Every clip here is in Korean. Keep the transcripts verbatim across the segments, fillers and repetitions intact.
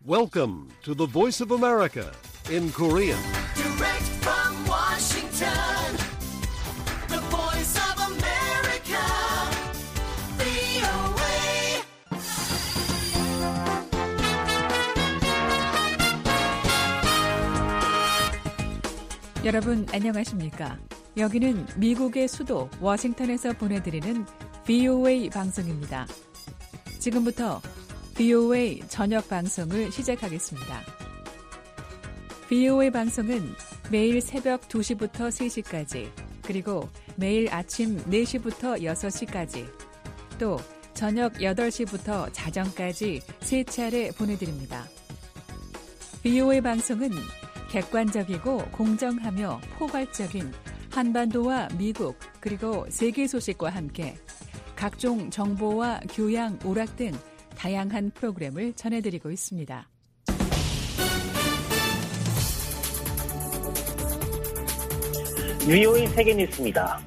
Welcome to the Voice of America in Korean. Direct from Washington, the Voice of America, 브이오에이. 여러분 안녕하십니까? 여기는 미국의 수도 워싱턴에서 보내드리는 브이오에이 방송입니다. 지금부터 브이오에이 저녁 방송을 시작하겠습니다. 브이오에이 방송은 매일 새벽 두 시부터 세 시까지, 그리고 매일 아침 네 시부터 여섯 시까지, 또 저녁 여덟 시부터 자정까지 세 차례 보내드립니다. 브이오에이 방송은 객관적이고 공정하며 포괄적인 한반도와 미국 그리고 세계 소식과 함께 각종 정보와 교양, 오락 등 다양한 프로그램을 전해드리고 있습니다. 브이오에이 세계뉴스입니다.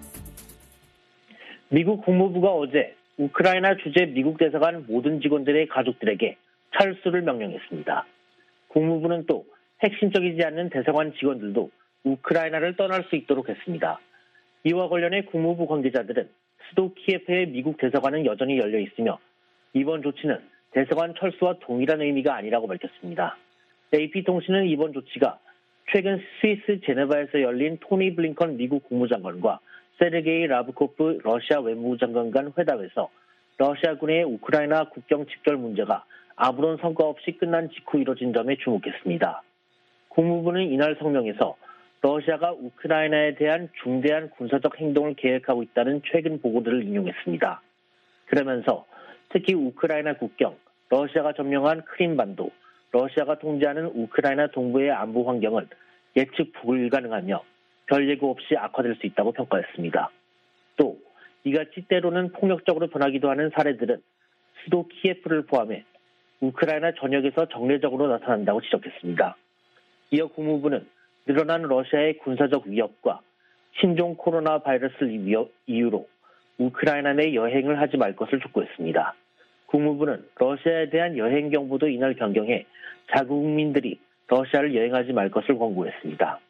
미국 국무부가 어제 우크라이나 주재 미국 대사관 모든 직원들의 가족들에게 철수를 명령했습니다. 국무부는 또 핵심적이지 않는 대사관 직원들도 우크라이나를 떠날 수 있도록 했습니다. 이와 관련해 국무부 관계자들은 수도 키예프의 미국 대사관은 여전히 열려 있으며 이번 조치는 대사관 철수와 동일한 의미가 아니라고 밝혔습니다. 에이피통신은 이번 조치가 최근 스위스 제네바에서 열린 토니 블링컨 미국 국무장관과 세르게이 라브코프 러시아 외무부 장관 간 회담에서 러시아군의 우크라이나 국경 집결 문제가 아무런 성과 없이 끝난 직후 이뤄진 점에 주목했습니다. 국무부는 이날 성명에서 러시아가 우크라이나에 대한 중대한 군사적 행동을 계획하고 있다는 최근 보고들을 인용했습니다. 그러면서 특히 우크라이나 국경, 러시아가 점령한 크림반도, 러시아가 통제하는 우크라이나 동부의 안보 환경은 예측 불가능하며 별 예고 없이 악화될 수 있다고 평가했습니다. 또 이같이 때로는 폭력적으로 변하기도 하는 사례들은 수도 키예프를 포함해 우크라이나 전역에서 정례적으로 나타난다고 지적했습니다. 이어 국무부는 늘어난 러시아의 군사적 위협과 신종 코로나 바이러스 이유로 우크라이나 내 여행을 하지 말 것을 촉구했습니다. 국무부는 러시아에 대한 여행 경보도 이날 변경해 자국민들이 러시아를 여행하지 말 것을 권고했습니다.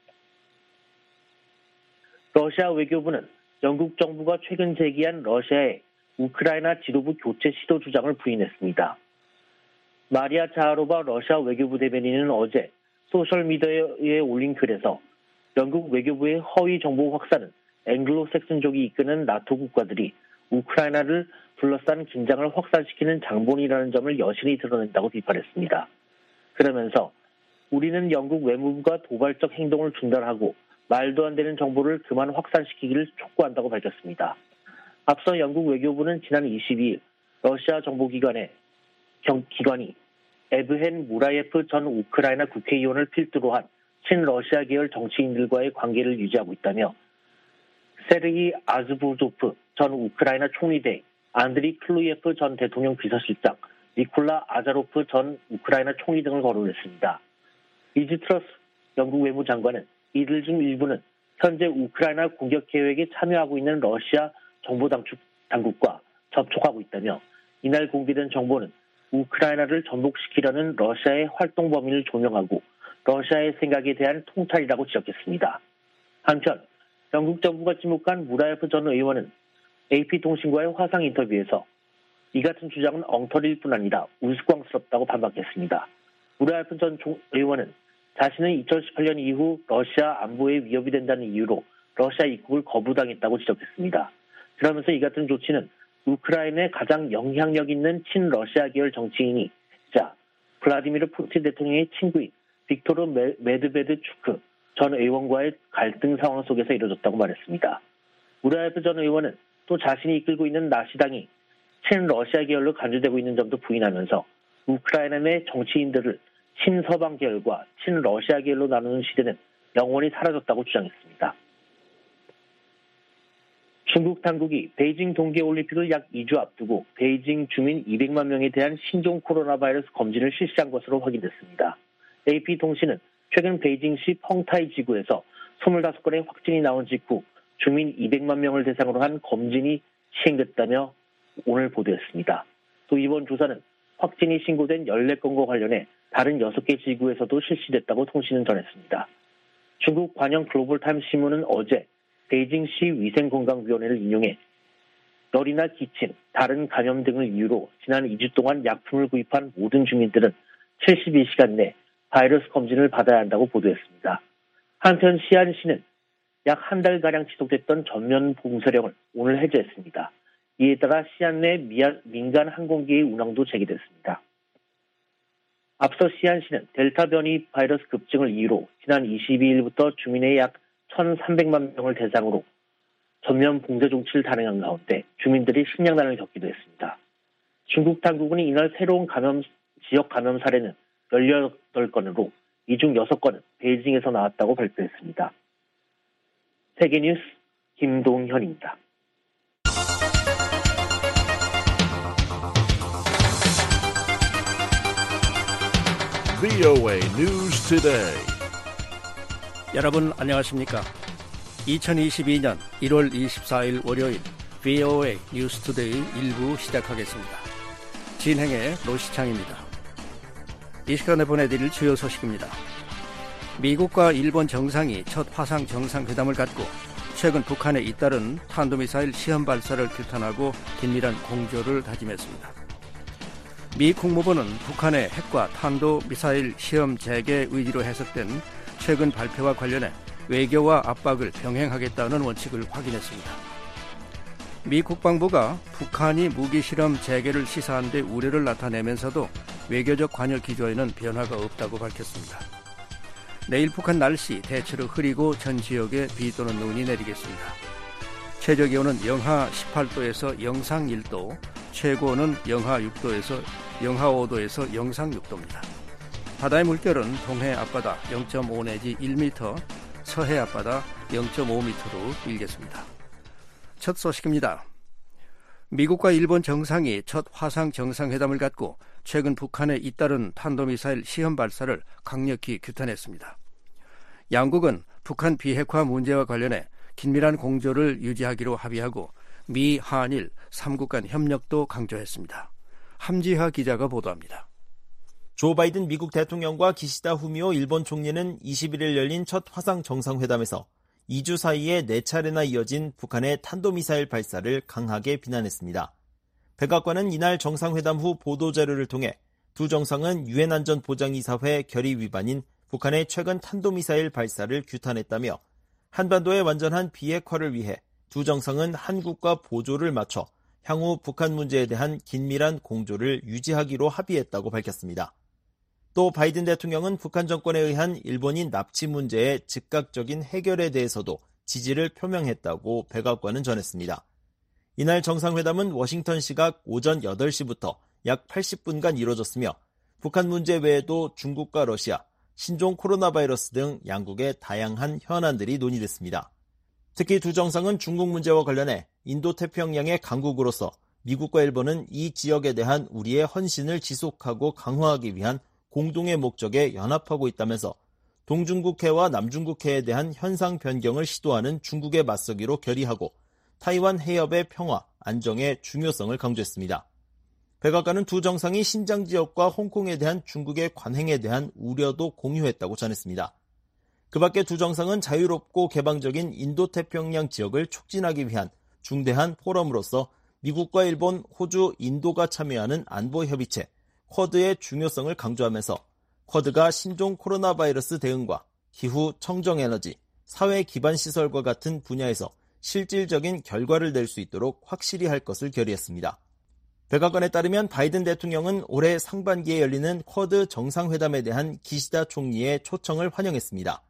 러시아 외교부는 영국 정부가 최근 제기한 러시아의 우크라이나 지도부 교체 시도 주장을 부인했습니다. 마리아 자하로바 러시아 외교부 대변인은 어제 소셜미디어에 올린 글에서 영국 외교부의 허위 정보 확산은 앵글로색슨족이 이끄는 나토 국가들이 우크라이나를 둘러싼 긴장을 확산시키는 장본이라는 점을 여실히 드러낸다고 비판했습니다. 그러면서 우리는 영국 외무부가 도발적 행동을 중단하고 말도 안 되는 정보를 그만 확산시키기를 촉구한다고 밝혔습니다. 앞서 영국 외교부는 지난 이십이일 러시아 정보기관의 기관이 에브헨 무라예프 전 우크라이나 국회의원을 필두로 한 친러시아 계열 정치인들과의 관계를 유지하고 있다며 세르기 아즈부조프 전 우크라이나 총리 대 안드리 클루예프 전 대통령 비서실장, 니콜라 아자로프 전 우크라이나 총리 등을 거론했습니다. 리즈 트러스 영국 외무장관은 이들 중 일부는 현재 우크라이나 공격 계획에 참여하고 있는 러시아 정보당국과 접촉하고 있다며 이날 공개된 정보는 우크라이나를 전복시키려는 러시아의 활동 범위를 조명하고 러시아의 생각에 대한 통찰이라고 지적했습니다. 한편 영국 정부가 지목한 무라예프 전 의원은 에이피통신과의 화상 인터뷰에서 이 같은 주장은 엉터리일 뿐 아니라 우스꽝스럽다고 반박했습니다. 무라예프 전 의원은 자신은 이천십팔년 이후 러시아 안보에 위협이 된다는 이유로 러시아 입국을 거부당했다고 지적했습니다. 그러면서 이 같은 조치는 우크라이나의 가장 영향력 있는 친러시아 계열 정치인이자 블라디미르 푸틴 대통령의 친구인 빅토르 메드베드추크 전 의원과의 갈등 상황 속에서 이뤄졌다고 말했습니다. 무라예프 전 의원은 또 자신이 이끌고 있는 나시당이 친러시아 계열로 간주되고 있는 점도 부인하면서 우크라이나 내 정치인들을 친서방 계열과 친러시아 계열로 나누는 시대는 영원히 사라졌다고 주장했습니다. 중국 당국이 베이징 동계올림픽을 약 이 주 앞두고 베이징 주민 이백만 명에 대한 신종 코로나 바이러스 검진을 실시한 것으로 확인됐습니다. 에이피통신은 최근 베이징시 펑타이 지구에서 이십오 건의 확진이 나온 직후 주민 이백만 명을 대상으로 한 검진이 시행됐다며 오늘 보도했습니다. 또 이번 조사는 확진이 신고된 열네 건과 관련해 다른 여섯 개 지구에서도 실시됐다고 통신은 전했습니다. 중국 관영 글로벌타임스 신문은 어제 베이징시 위생건강위원회를 인용해 열이나 기침, 다른 감염 등을 이유로 지난 이 주 동안 약품을 구입한 모든 주민들은 칠십이 시간 내 바이러스 검진을 받아야 한다고 보도했습니다. 한편 시안시는 약 한 달가량 지속됐던 전면 봉쇄령을 오늘 해제했습니다. 이에 따라 시안 내 민간 항공기의 운항도 재개됐습니다. 앞서 시안시는 델타 변이 바이러스 급증을 이유로 지난 이십이 일부터 주민의 약 천삼백만 명을 대상으로 전면 봉쇄 조치를 단행한 가운데 주민들이 식량난을 겪기도 했습니다. 중국 당국은 이날 새로운 감염, 지역 감염 사례는 열여덟 건으로 이 중 여섯 건은 베이징에서 나왔다고 발표했습니다. 세계뉴스 김동현입니다. 브이오에이 News Today. 여러분 안녕하십니까? 이천이십이 년 일월 이십사일 월요일 브이오에이 뉴스 투데이 일부 시작하겠습니다. 진행의 노시창입니다. 이 시간에 보내드릴 주요 소식입니다. 미국과 일본 정상이 첫 화상 정상회담을 갖고 최근 북한에 잇따른 탄도미사일 시험 발사를 규탄하고 긴밀한 공조를 다짐했습니다. 미 국무부는 북한의 핵과 탄도미사일 시험 재개 의지로 해석된 최근 발표와 관련해 외교와 압박을 병행하겠다는 원칙을 확인했습니다. 미 국방부가 북한이 무기실험 재개를 시사한 데 우려를 나타내면서도 외교적 관여 기조에는 변화가 없다고 밝혔습니다. 내일 북한 날씨 대체로 흐리고 전 지역에 비 또는 눈이 내리겠습니다. 최저기온은 영하 십팔 도에서 영상 일 도, 최고는 영하 육 도에서 영하 오 도에서 영상 육 도입니다. 바다의 물결은 동해 앞바다 영 점 오 내지 일 미터, 서해 앞바다 영 점 오 미터로 일겠습니다. 첫 소식입니다. 미국과 일본 정상이 첫 화상 정상회담을 갖고 최근 북한에 잇따른 탄도미사일 시험 발사를 강력히 규탄했습니다. 양국은 북한 비핵화 문제와 관련해 긴밀한 공조를 유지하기로 합의하고 미, 한일 삼 국 간 협력도 강조했습니다. 함지하 기자가 보도합니다. 조 바이든 미국 대통령과 기시다 후미오 일본 총리는 이십일 일 열린 첫 화상 정상회담에서 이 주 사이에 네 차례나 이어진 북한의 탄도미사일 발사를 강하게 비난했습니다. 백악관은 이날 정상회담 후 보도자료를 통해 두 정상은 유엔 안전보장이사회 결의 위반인 북한의 최근 탄도미사일 발사를 규탄했다며 한반도의 완전한 비핵화를 위해 두 정상은 한국과 보조를 맞춰 향후 북한 문제에 대한 긴밀한 공조를 유지하기로 합의했다고 밝혔습니다. 또 바이든 대통령은 북한 정권에 의한 일본인 납치 문제의 즉각적인 해결에 대해서도 지지를 표명했다고 백악관은 전했습니다. 이날 정상회담은 워싱턴 시각 오전 여덟 시부터 약 팔십 분간 이뤄졌으며 북한 문제 외에도 중국과 러시아, 신종 코로나 바이러스 등 양국의 다양한 현안들이 논의됐습니다. 특히 두 정상은 중국 문제와 관련해 인도태평양의 강국으로서 미국과 일본은 이 지역에 대한 우리의 헌신을 지속하고 강화하기 위한 공동의 목적에 연합하고 있다면서 동중국해와 남중국해에 대한 현상 변경을 시도하는 중국에 맞서기로 결의하고 타이완 해협의 평화, 안정의 중요성을 강조했습니다. 백악관은 두 정상이 신장 지역과 홍콩에 대한 중국의 관행에 대한 우려도 공유했다고 전했습니다. 그 밖에 두 정상은 자유롭고 개방적인 인도태평양 지역을 촉진하기 위한 중대한 포럼으로서 미국과 일본, 호주, 인도가 참여하는 안보협의체 쿼드의 중요성을 강조하면서 쿼드가 신종 코로나 바이러스 대응과 기후, 청정에너지, 사회 기반 시설과 같은 분야에서 실질적인 결과를 낼 수 있도록 확실히 할 것을 결의했습니다. 백악관에 따르면 바이든 대통령은 올해 상반기에 열리는 쿼드 정상회담에 대한 기시다 총리의 초청을 환영했습니다.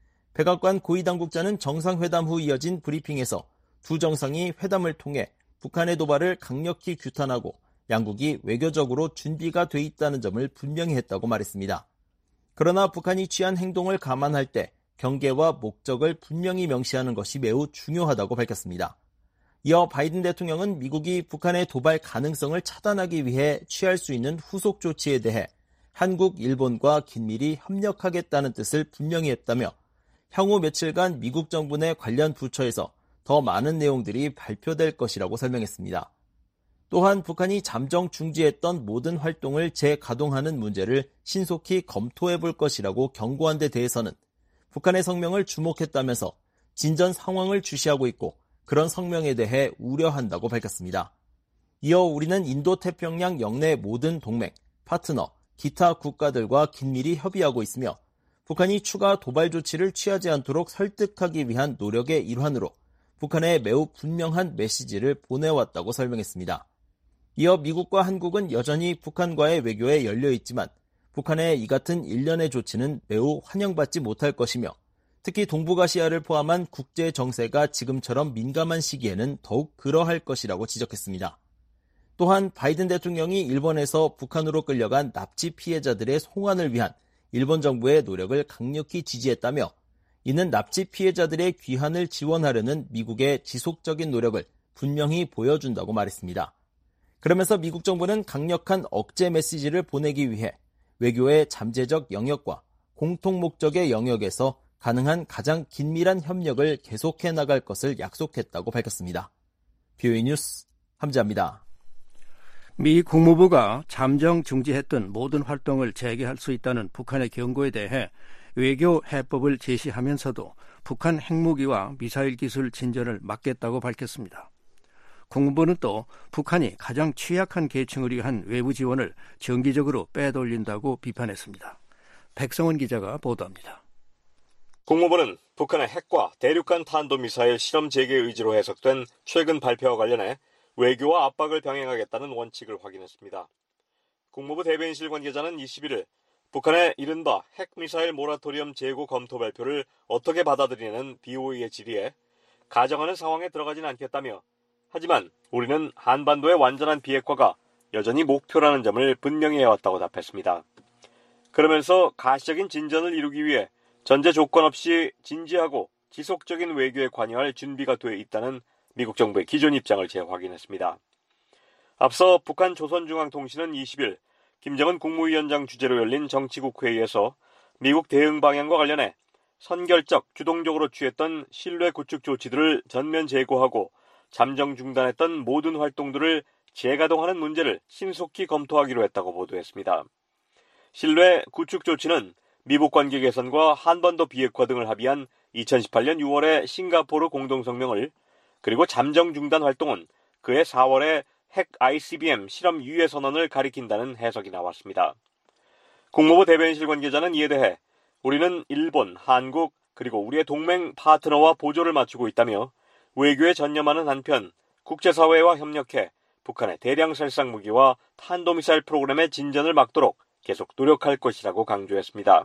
백악관 고위당국자는 정상회담 후 이어진 브리핑에서 두 정상이 회담을 통해 북한의 도발을 강력히 규탄하고 양국이 외교적으로 준비가 돼 있다는 점을 분명히 했다고 말했습니다. 그러나 북한이 취한 행동을 감안할 때 경계와 목적을 분명히 명시하는 것이 매우 중요하다고 밝혔습니다. 이어 바이든 대통령은 미국이 북한의 도발 가능성을 차단하기 위해 취할 수 있는 후속 조치에 대해 한국, 일본과 긴밀히 협력하겠다는 뜻을 분명히 했다며 향후 며칠간 미국 정부 내 관련 부처에서 더 많은 내용들이 발표될 것이라고 설명했습니다. 또한 북한이 잠정 중지했던 모든 활동을 재가동하는 문제를 신속히 검토해 볼 것이라고 경고한 데 대해서는 북한의 성명을 주목했다면서 진전 상황을 주시하고 있고 그런 성명에 대해 우려한다고 밝혔습니다. 이어 우리는 인도태평양 영내 모든 동맹, 파트너, 기타 국가들과 긴밀히 협의하고 있으며 북한이 추가 도발 조치를 취하지 않도록 설득하기 위한 노력의 일환으로 북한에 매우 분명한 메시지를 보내왔다고 설명했습니다. 이어 미국과 한국은 여전히 북한과의 외교에 열려 있지만 북한의 이 같은 일련의 조치는 매우 환영받지 못할 것이며 특히 동북아시아를 포함한 국제 정세가 지금처럼 민감한 시기에는 더욱 그러할 것이라고 지적했습니다. 또한 바이든 대통령이 일본에서 북한으로 끌려간 납치 피해자들의 송환을 위한 일본 정부의 노력을 강력히 지지했다며 이는 납치 피해자들의 귀환을 지원하려는 미국의 지속적인 노력을 분명히 보여준다고 말했습니다. 그러면서 미국 정부는 강력한 억제 메시지를 보내기 위해 외교의 잠재적 영역과 공통 목적의 영역에서 가능한 가장 긴밀한 협력을 계속해 나갈 것을 약속했다고 밝혔습니다. 비오이 뉴스 함지아입니다. 미 국무부가 잠정 중지했던 모든 활동을 재개할 수 있다는 북한의 경고에 대해 외교 해법을 제시하면서도 북한 핵무기와 미사일 기술 진전을 막겠다고 밝혔습니다. 국무부는 또 북한이 가장 취약한 계층을 위한 외부 지원을 정기적으로 빼돌린다고 비판했습니다. 백성원 기자가 보도합니다. 국무부는 북한의 핵과 대륙간 탄도미사일 실험 재개 의지로 해석된 최근 발표와 관련해 외교와 압박을 병행하겠다는 원칙을 확인했습니다. 국무부 대변인실 관계자는 이십일일 북한의 이른바 핵미사일 모라토리엄 재고 검토 발표를 어떻게 받아들이는 비오이의 질의에 가정하는 상황에 들어가진 않겠다며 하지만 우리는 한반도의 완전한 비핵화가 여전히 목표라는 점을 분명히 해왔다고 답했습니다. 그러면서 가시적인 진전을 이루기 위해 전제 조건 없이 진지하고 지속적인 외교에 관여할 준비가 돼 있다는 미국 정부의 기존 입장을 재확인했습니다. 앞서 북한 조선중앙통신은 이십일 김정은 국무위원장 주재로 열린 정치국회의에서 미국 대응 방향과 관련해 선결적, 주동적으로 취했던 신뢰 구축 조치들을 전면 재고하고 잠정 중단했던 모든 활동들을 재가동하는 문제를 신속히 검토하기로 했다고 보도했습니다. 신뢰 구축 조치는 미북 관계 개선과 한반도 비핵화 등을 합의한 이천십팔년 유월의 싱가포르 공동성명을 그리고 잠정 중단 활동은 그해 사월에 핵 아이씨비엠 실험 유예 선언을 가리킨다는 해석이 나왔습니다. 국무부 대변인실 관계자는 이에 대해 우리는 일본, 한국 그리고 우리의 동맹 파트너와 보조를 맞추고 있다며 외교에 전념하는 한편 국제사회와 협력해 북한의 대량 살상 무기와 탄도미사일 프로그램의 진전을 막도록 계속 노력할 것이라고 강조했습니다.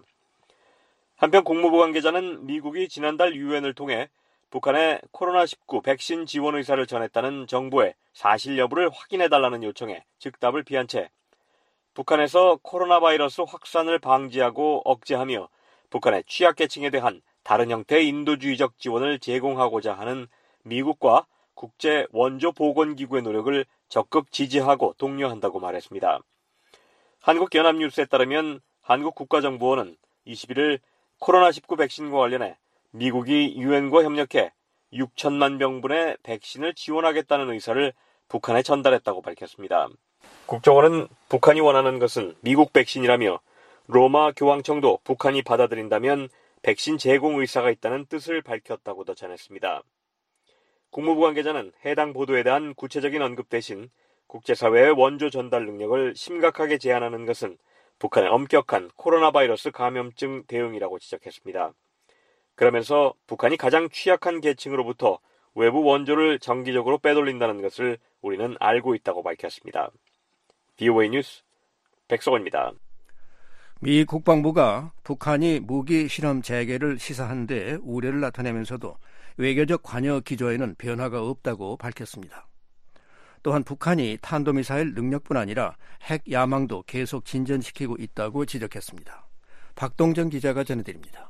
한편 국무부 관계자는 미국이 지난달 유엔을 통해 북한의 코로나 십구 백신 지원 의사를 전했다는 정부의 사실 여부를 확인해달라는 요청에 즉답을 피한 채 북한에서 코로나 바이러스 확산을 방지하고 억제하며 북한의 취약계층에 대한 다른 형태의 인도주의적 지원을 제공하고자 하는 미국과 국제 원조 보건기구의 노력을 적극 지지하고 독려한다고 말했습니다. 한국연합뉴스에 따르면 한국 국가정보원은 이십일일 코로나 십구 백신과 관련해 미국이 유엔과 협력해 육천만 병분의 백신을 지원하겠다는 의사를 북한에 전달했다고 밝혔습니다. 국정원은 북한이 원하는 것은 미국 백신이라며 로마 교황청도 북한이 받아들인다면 백신 제공 의사가 있다는 뜻을 밝혔다고도 전했습니다. 국무부 관계자는 해당 보도에 대한 구체적인 언급 대신 국제사회의 원조 전달 능력을 심각하게 제한하는 것은 북한의 엄격한 코로나 바이러스 감염증 대응이라고 지적했습니다. 그러면서 북한이 가장 취약한 계층으로부터 외부 원조를 정기적으로 빼돌린다는 것을 우리는 알고 있다고 밝혔습니다. 비오에이 뉴스 백석원입니다. 미 국방부가 북한이 무기 실험 재개를 시사한 데 우려를 나타내면서도 외교적 관여 기조에는 변화가 없다고 밝혔습니다. 또한 북한이 탄도미사일 능력뿐 아니라 핵 야망도 계속 진전시키고 있다고 지적했습니다. 박동정 기자가 전해드립니다.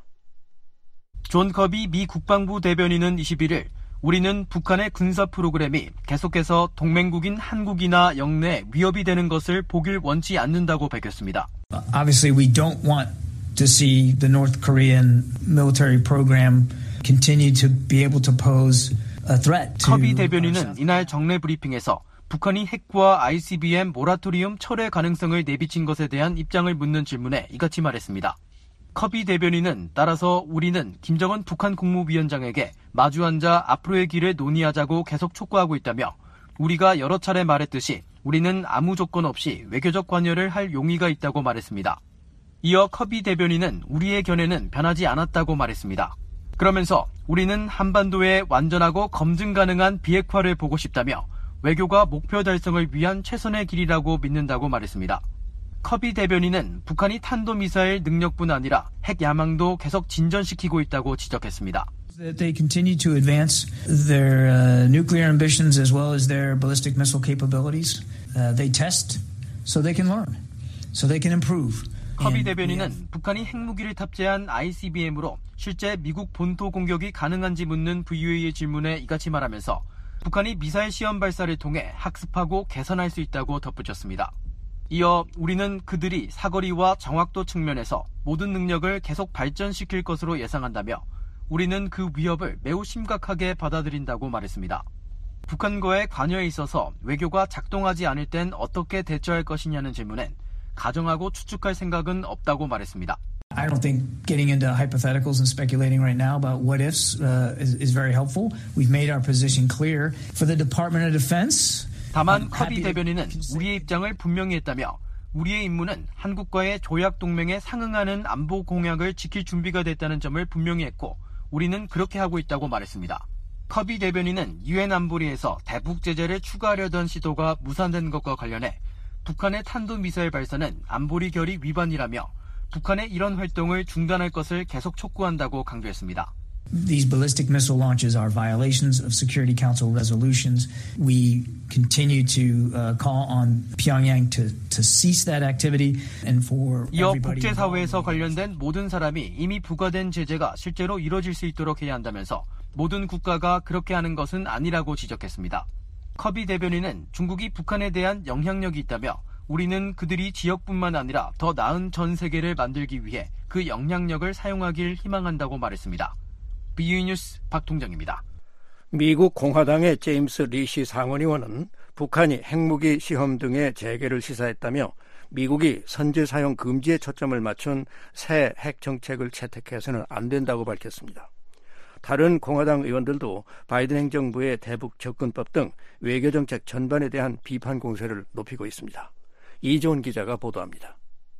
존 커비 미 국방부 대변인은 이십일일 우리는 북한의 군사 프로그램이 계속해서 동맹국인 한국이나 영내에 위협이 되는 것을 보길 원치 않는다고 밝혔습니다. Obviously, we don't want to see the North Korean military program continue to be able to pose a threat to 커비 대변인은 이날 정례 브리핑에서 북한이 핵과 아이씨비엠 모라토리움 철회 가능성을 내비친 것에 대한 입장을 묻는 질문에 이같이 말했습니다. 커비 대변인은 따라서 우리는 김정은 북한 국무위원장에게 마주 앉아 앞으로의 길을 논의하자고 계속 촉구하고 있다며 우리가 여러 차례 말했듯이 우리는 아무 조건 없이 외교적 관여를 할 용의가 있다고 말했습니다. 이어 커비 대변인은 우리의 견해는 변하지 않았다고 말했습니다. 그러면서 우리는 한반도의 완전하고 검증 가능한 비핵화를 보고 싶다며 외교가 목표 달성을 위한 최선의 길이라고 믿는다고 말했습니다. 커비 대변인은 북한이 탄도미사일 능력뿐 아니라 핵 야망도 계속 진전시키고 있다고 지적했습니다. They continue to advance their uh, nuclear ambitions as well as their ballistic missile capabilities. Uh, they test so they can learn, so they can improve. 커비 대변인은 북한이 핵무기를 탑재한 아이씨비엠으로 실제 미국 본토 공격이 가능한지 묻는 브이오에이의 질문에 이같이 말하면서 북한이 미사일 시험 발사를 통해 학습하고 개선할 수 있다고 덧붙였습니다. 이어 우리는 그들이 사거리와 정확도 측면에서 모든 능력을 계속 발전시킬 것으로 예상한다며 우리는 그 위협을 매우 심각하게 받아들인다고 말했습니다. 북한과의 관여에 있어서 외교가 작동하지 않을 땐 어떻게 대처할 것이냐는 질문엔 가정하고 추측할 생각은 없다고 말했습니다. I don't think getting into hypotheticals and speculating right now about what ifs uh, is, is very helpful. We've made our position clear. For the Department of Defense. 다만 커비 대변인은 우리의 입장을 분명히 했다며 우리의 임무는 한국과의 조약 동맹에 상응하는 안보 공약을 지킬 준비가 됐다는 점을 분명히 했고 우리는 그렇게 하고 있다고 말했습니다. 커비 대변인은 유엔 안보리에서 대북 제재를 추가하려던 시도가 무산된 것과 관련해 북한의 탄도미사일 발사는 안보리 결의 위반이라며 북한의 이런 활동을 중단할 것을 계속 촉구한다고 강조했습니다. These ballistic missile launches are violations of Security Council resolutions. We continue to uh, call on Pyongyang to, to cease that activity and for 이어 everybody. 국제사회에서 관련된 모든 사람이 이미 부과된 제재가 실제로 이뤄질 수 있도록 해야 한다면서 모든 국가가 그렇게 하는 것은 아니라고 지적했습니다. 커비 대변인은 중국이 북한에 대한 영향력이 있다며 우리는 그들이 지역뿐만 아니라 더 나은 전 세계를 만들기 위해 그 영향력을 사용하길 희망한다고 말했습니다. 비유이 뉴스 박통정입니다. 미국 공화당의 제임스 리시 상원의원은 북한이 핵무기 시험 등의 재개를 시사했다며 미국이 선제 사용 금지에 초점을 맞춘 새 핵 정책을 채택해서는 안 된다고 밝혔습니다. 다른 공화당 의원들도 바이든 행정부의 대북 접근법 등 외교정책 전반에 대한 비판 공세를 높이고 있습니다. 이조은 기자가 보도합니다.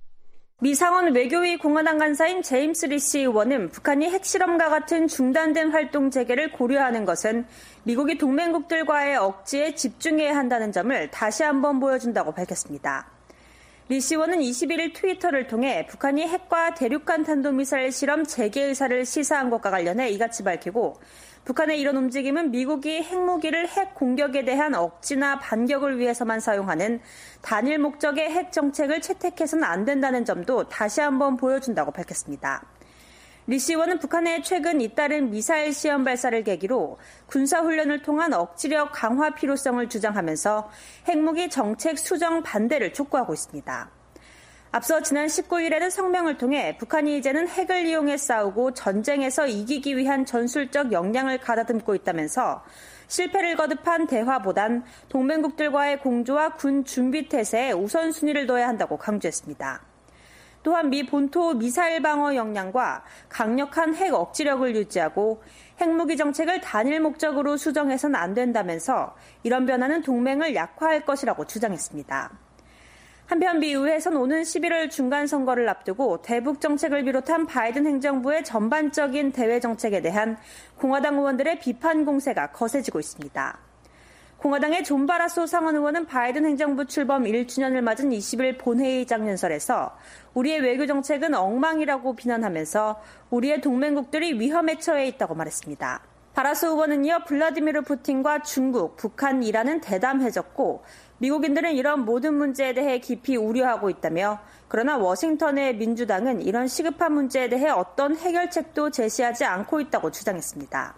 미 상원 외교위 공화당 간사인 제임스 리시 의원은 북한이 핵실험과 같은 중단된 활동 재개를 고려하는 것은 미국이 동맹국들과의 억지에 집중해야 한다는 점을 다시 한번 보여준다고 밝혔습니다. 리시 의원은 이십일일 트위터를 통해 북한이 핵과 대륙간 탄도미사일 실험 재개 의사를 시사한 것과 관련해 이같이 밝히고 북한의 이런 움직임은 미국이 핵무기를 핵 공격에 대한 억지나 반격을 위해서만 사용하는 단일 목적의 핵 정책을 채택해서는 안 된다는 점도 다시 한번 보여준다고 밝혔습니다. 리시 의원은 북한의 최근 잇따른 미사일 시험 발사를 계기로 군사훈련을 통한 억지력 강화 필요성을 주장하면서 핵무기 정책 수정 반대를 촉구하고 있습니다. 앞서 지난 십구일에는 성명을 통해 북한이 이제는 핵을 이용해 싸우고 전쟁에서 이기기 위한 전술적 역량을 가다듬고 있다면서 실패를 거듭한 대화보단 동맹국들과의 공조와 군 준비 태세에 우선순위를 둬야 한다고 강조했습니다. 또한 미 본토 미사일 방어 역량과 강력한 핵 억지력을 유지하고 핵무기 정책을 단일 목적으로 수정해서는 안 된다면서 이런 변화는 동맹을 약화할 것이라고 주장했습니다. 한편 미 의회에서는 오는 십일월 중간선거를 앞두고 대북 정책을 비롯한 바이든 행정부의 전반적인 대외 정책에 대한 공화당 의원들의 비판 공세가 거세지고 있습니다. 공화당의 존 바라소 상원 의원은 바이든 행정부 출범 일 주년을 맞은 이십일 본회의 장면설에서 우리의 외교 정책은 엉망이라고 비난하면서 우리의 동맹국들이 위험에 처해 있다고 말했습니다. 바라소 의원은 이어 블라디미르 푸틴과 중국, 북한, 이란은 대담해졌고 미국인들은 이런 모든 문제에 대해 깊이 우려하고 있다며 그러나 워싱턴의 민주당은 이런 시급한 문제에 대해 어떤 해결책도 제시하지 않고 있다고 주장했습니다.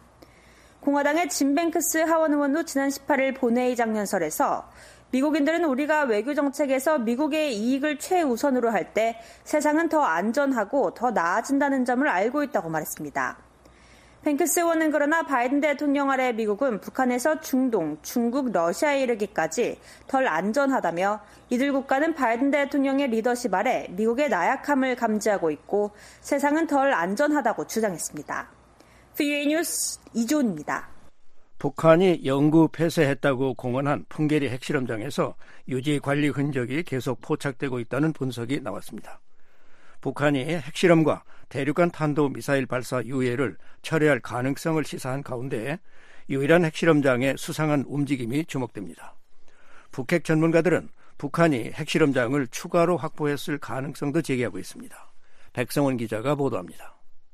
공화당의 짐 뱅크스 하원 의원도 지난 십팔일 본회의 장면설에서 미국인들은 우리가 외교 정책에서 미국의 이익을 최우선으로 할 때 세상은 더 안전하고 더 나아진다는 점을 알고 있다고 말했습니다. 뱅크스 의원은 그러나 바이든 대통령 아래 미국은 북한에서 중동, 중국, 러시아에 이르기까지 덜 안전하다며 이들 국가는 바이든 대통령의 리더십 아래 미국의 나약함을 감지하고 있고 세상은 덜 안전하다고 주장했습니다. 브이오에이 뉴스 이조은입니다. 북한이 영구 폐쇄했다고 공언한 풍계리 핵실험장에서 유지 관리 흔적이 계속 포착되고 있다는 분석이 나왔습니다. 북한이 핵실험과 대륙간 탄도미사일 발사 유예를 철회할 가능성을 시사한 가운데 유일한 핵실험장의 수상한 움직임이 주목됩니다. 북핵 전문가들은 북한이 핵실험장을 추가로 확보했을 가능성도 제기하고 있습니다. 백성원 기자가 보도합니다.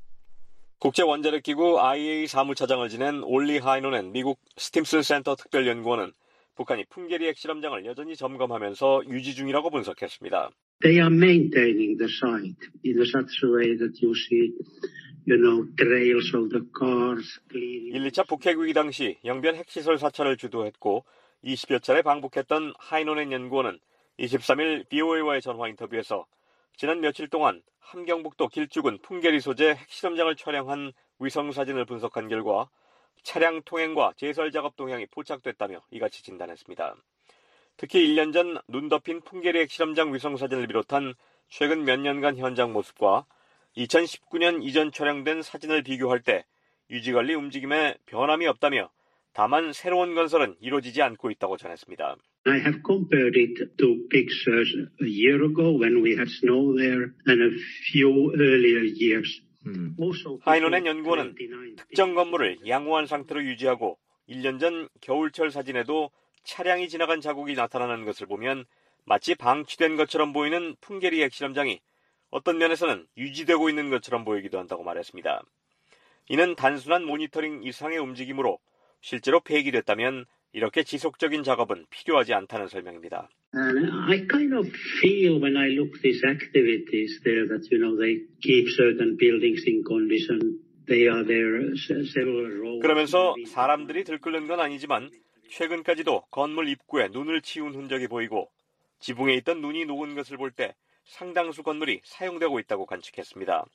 국제원자력기구 아이에이이에이 사무차장을 지낸 올리 하이노넨 미국 스팀슨 센터 특별연구원은 북한이 풍계리 핵실험장을 여전히 점검하면서 유지 중이라고 분석했습니다. They are maintaining the site in such a way that you see, you know, trails of the cars. 일, 이 차 북핵 위기 당시 영변 핵시설 사찰을 주도했고 이십여 차례 방북했던 하이노넨 연구원은 이십삼 일 브이오에이와의 전화 인터뷰에서 지난 며칠 동안 함경북도 길쭉은 풍계리 소재 핵실험장을 촬영한 위성사진을 분석한 결과 차량 통행과 제설 작업 동향이 포착됐다며 이같이 진단했습니다. 특히 일 년 전 눈 덮인 풍계리 핵실험장 위성사진을 비롯한 최근 몇 년간 현장 모습과 이천십구 년 이전 촬영된 사진을 비교할 때 유지관리 움직임에 변함이 없다며 다만 새로운 건설은 이루어지지 않고 있다고 전했습니다. I have compared it to pictures a year ago when we had snow there and a few earlier years. 음. 하이노넨 연구원은 특정 건물을 양호한 상태로 유지하고 일 년 전 겨울철 사진에도 차량이 지나간 자국이 나타나는 것을 보면 마치 방치된 것처럼 보이는 풍계리 핵실험장이 어떤 면에서는 유지되고 있는 것처럼 보이기도 한다고 말했습니다. 이는 단순한 모니터링 이상의 움직임으로 실제로 폐기됐다면 이렇게 지속적인 작업은 필요하지 않다는 설명입니다. And I kind of feel when I look these activities there that, you know, they keep certain buildings in condition. They are there several rows. 그러면서 사람들이 들끓는 건 아니지만 최근까지도 건물 입구에 눈을 치운 흔적이 보이고 지붕에 있던 눈이 녹은 것을 볼 때 상당수 건물이 사용되고 있다고 관측했습니다.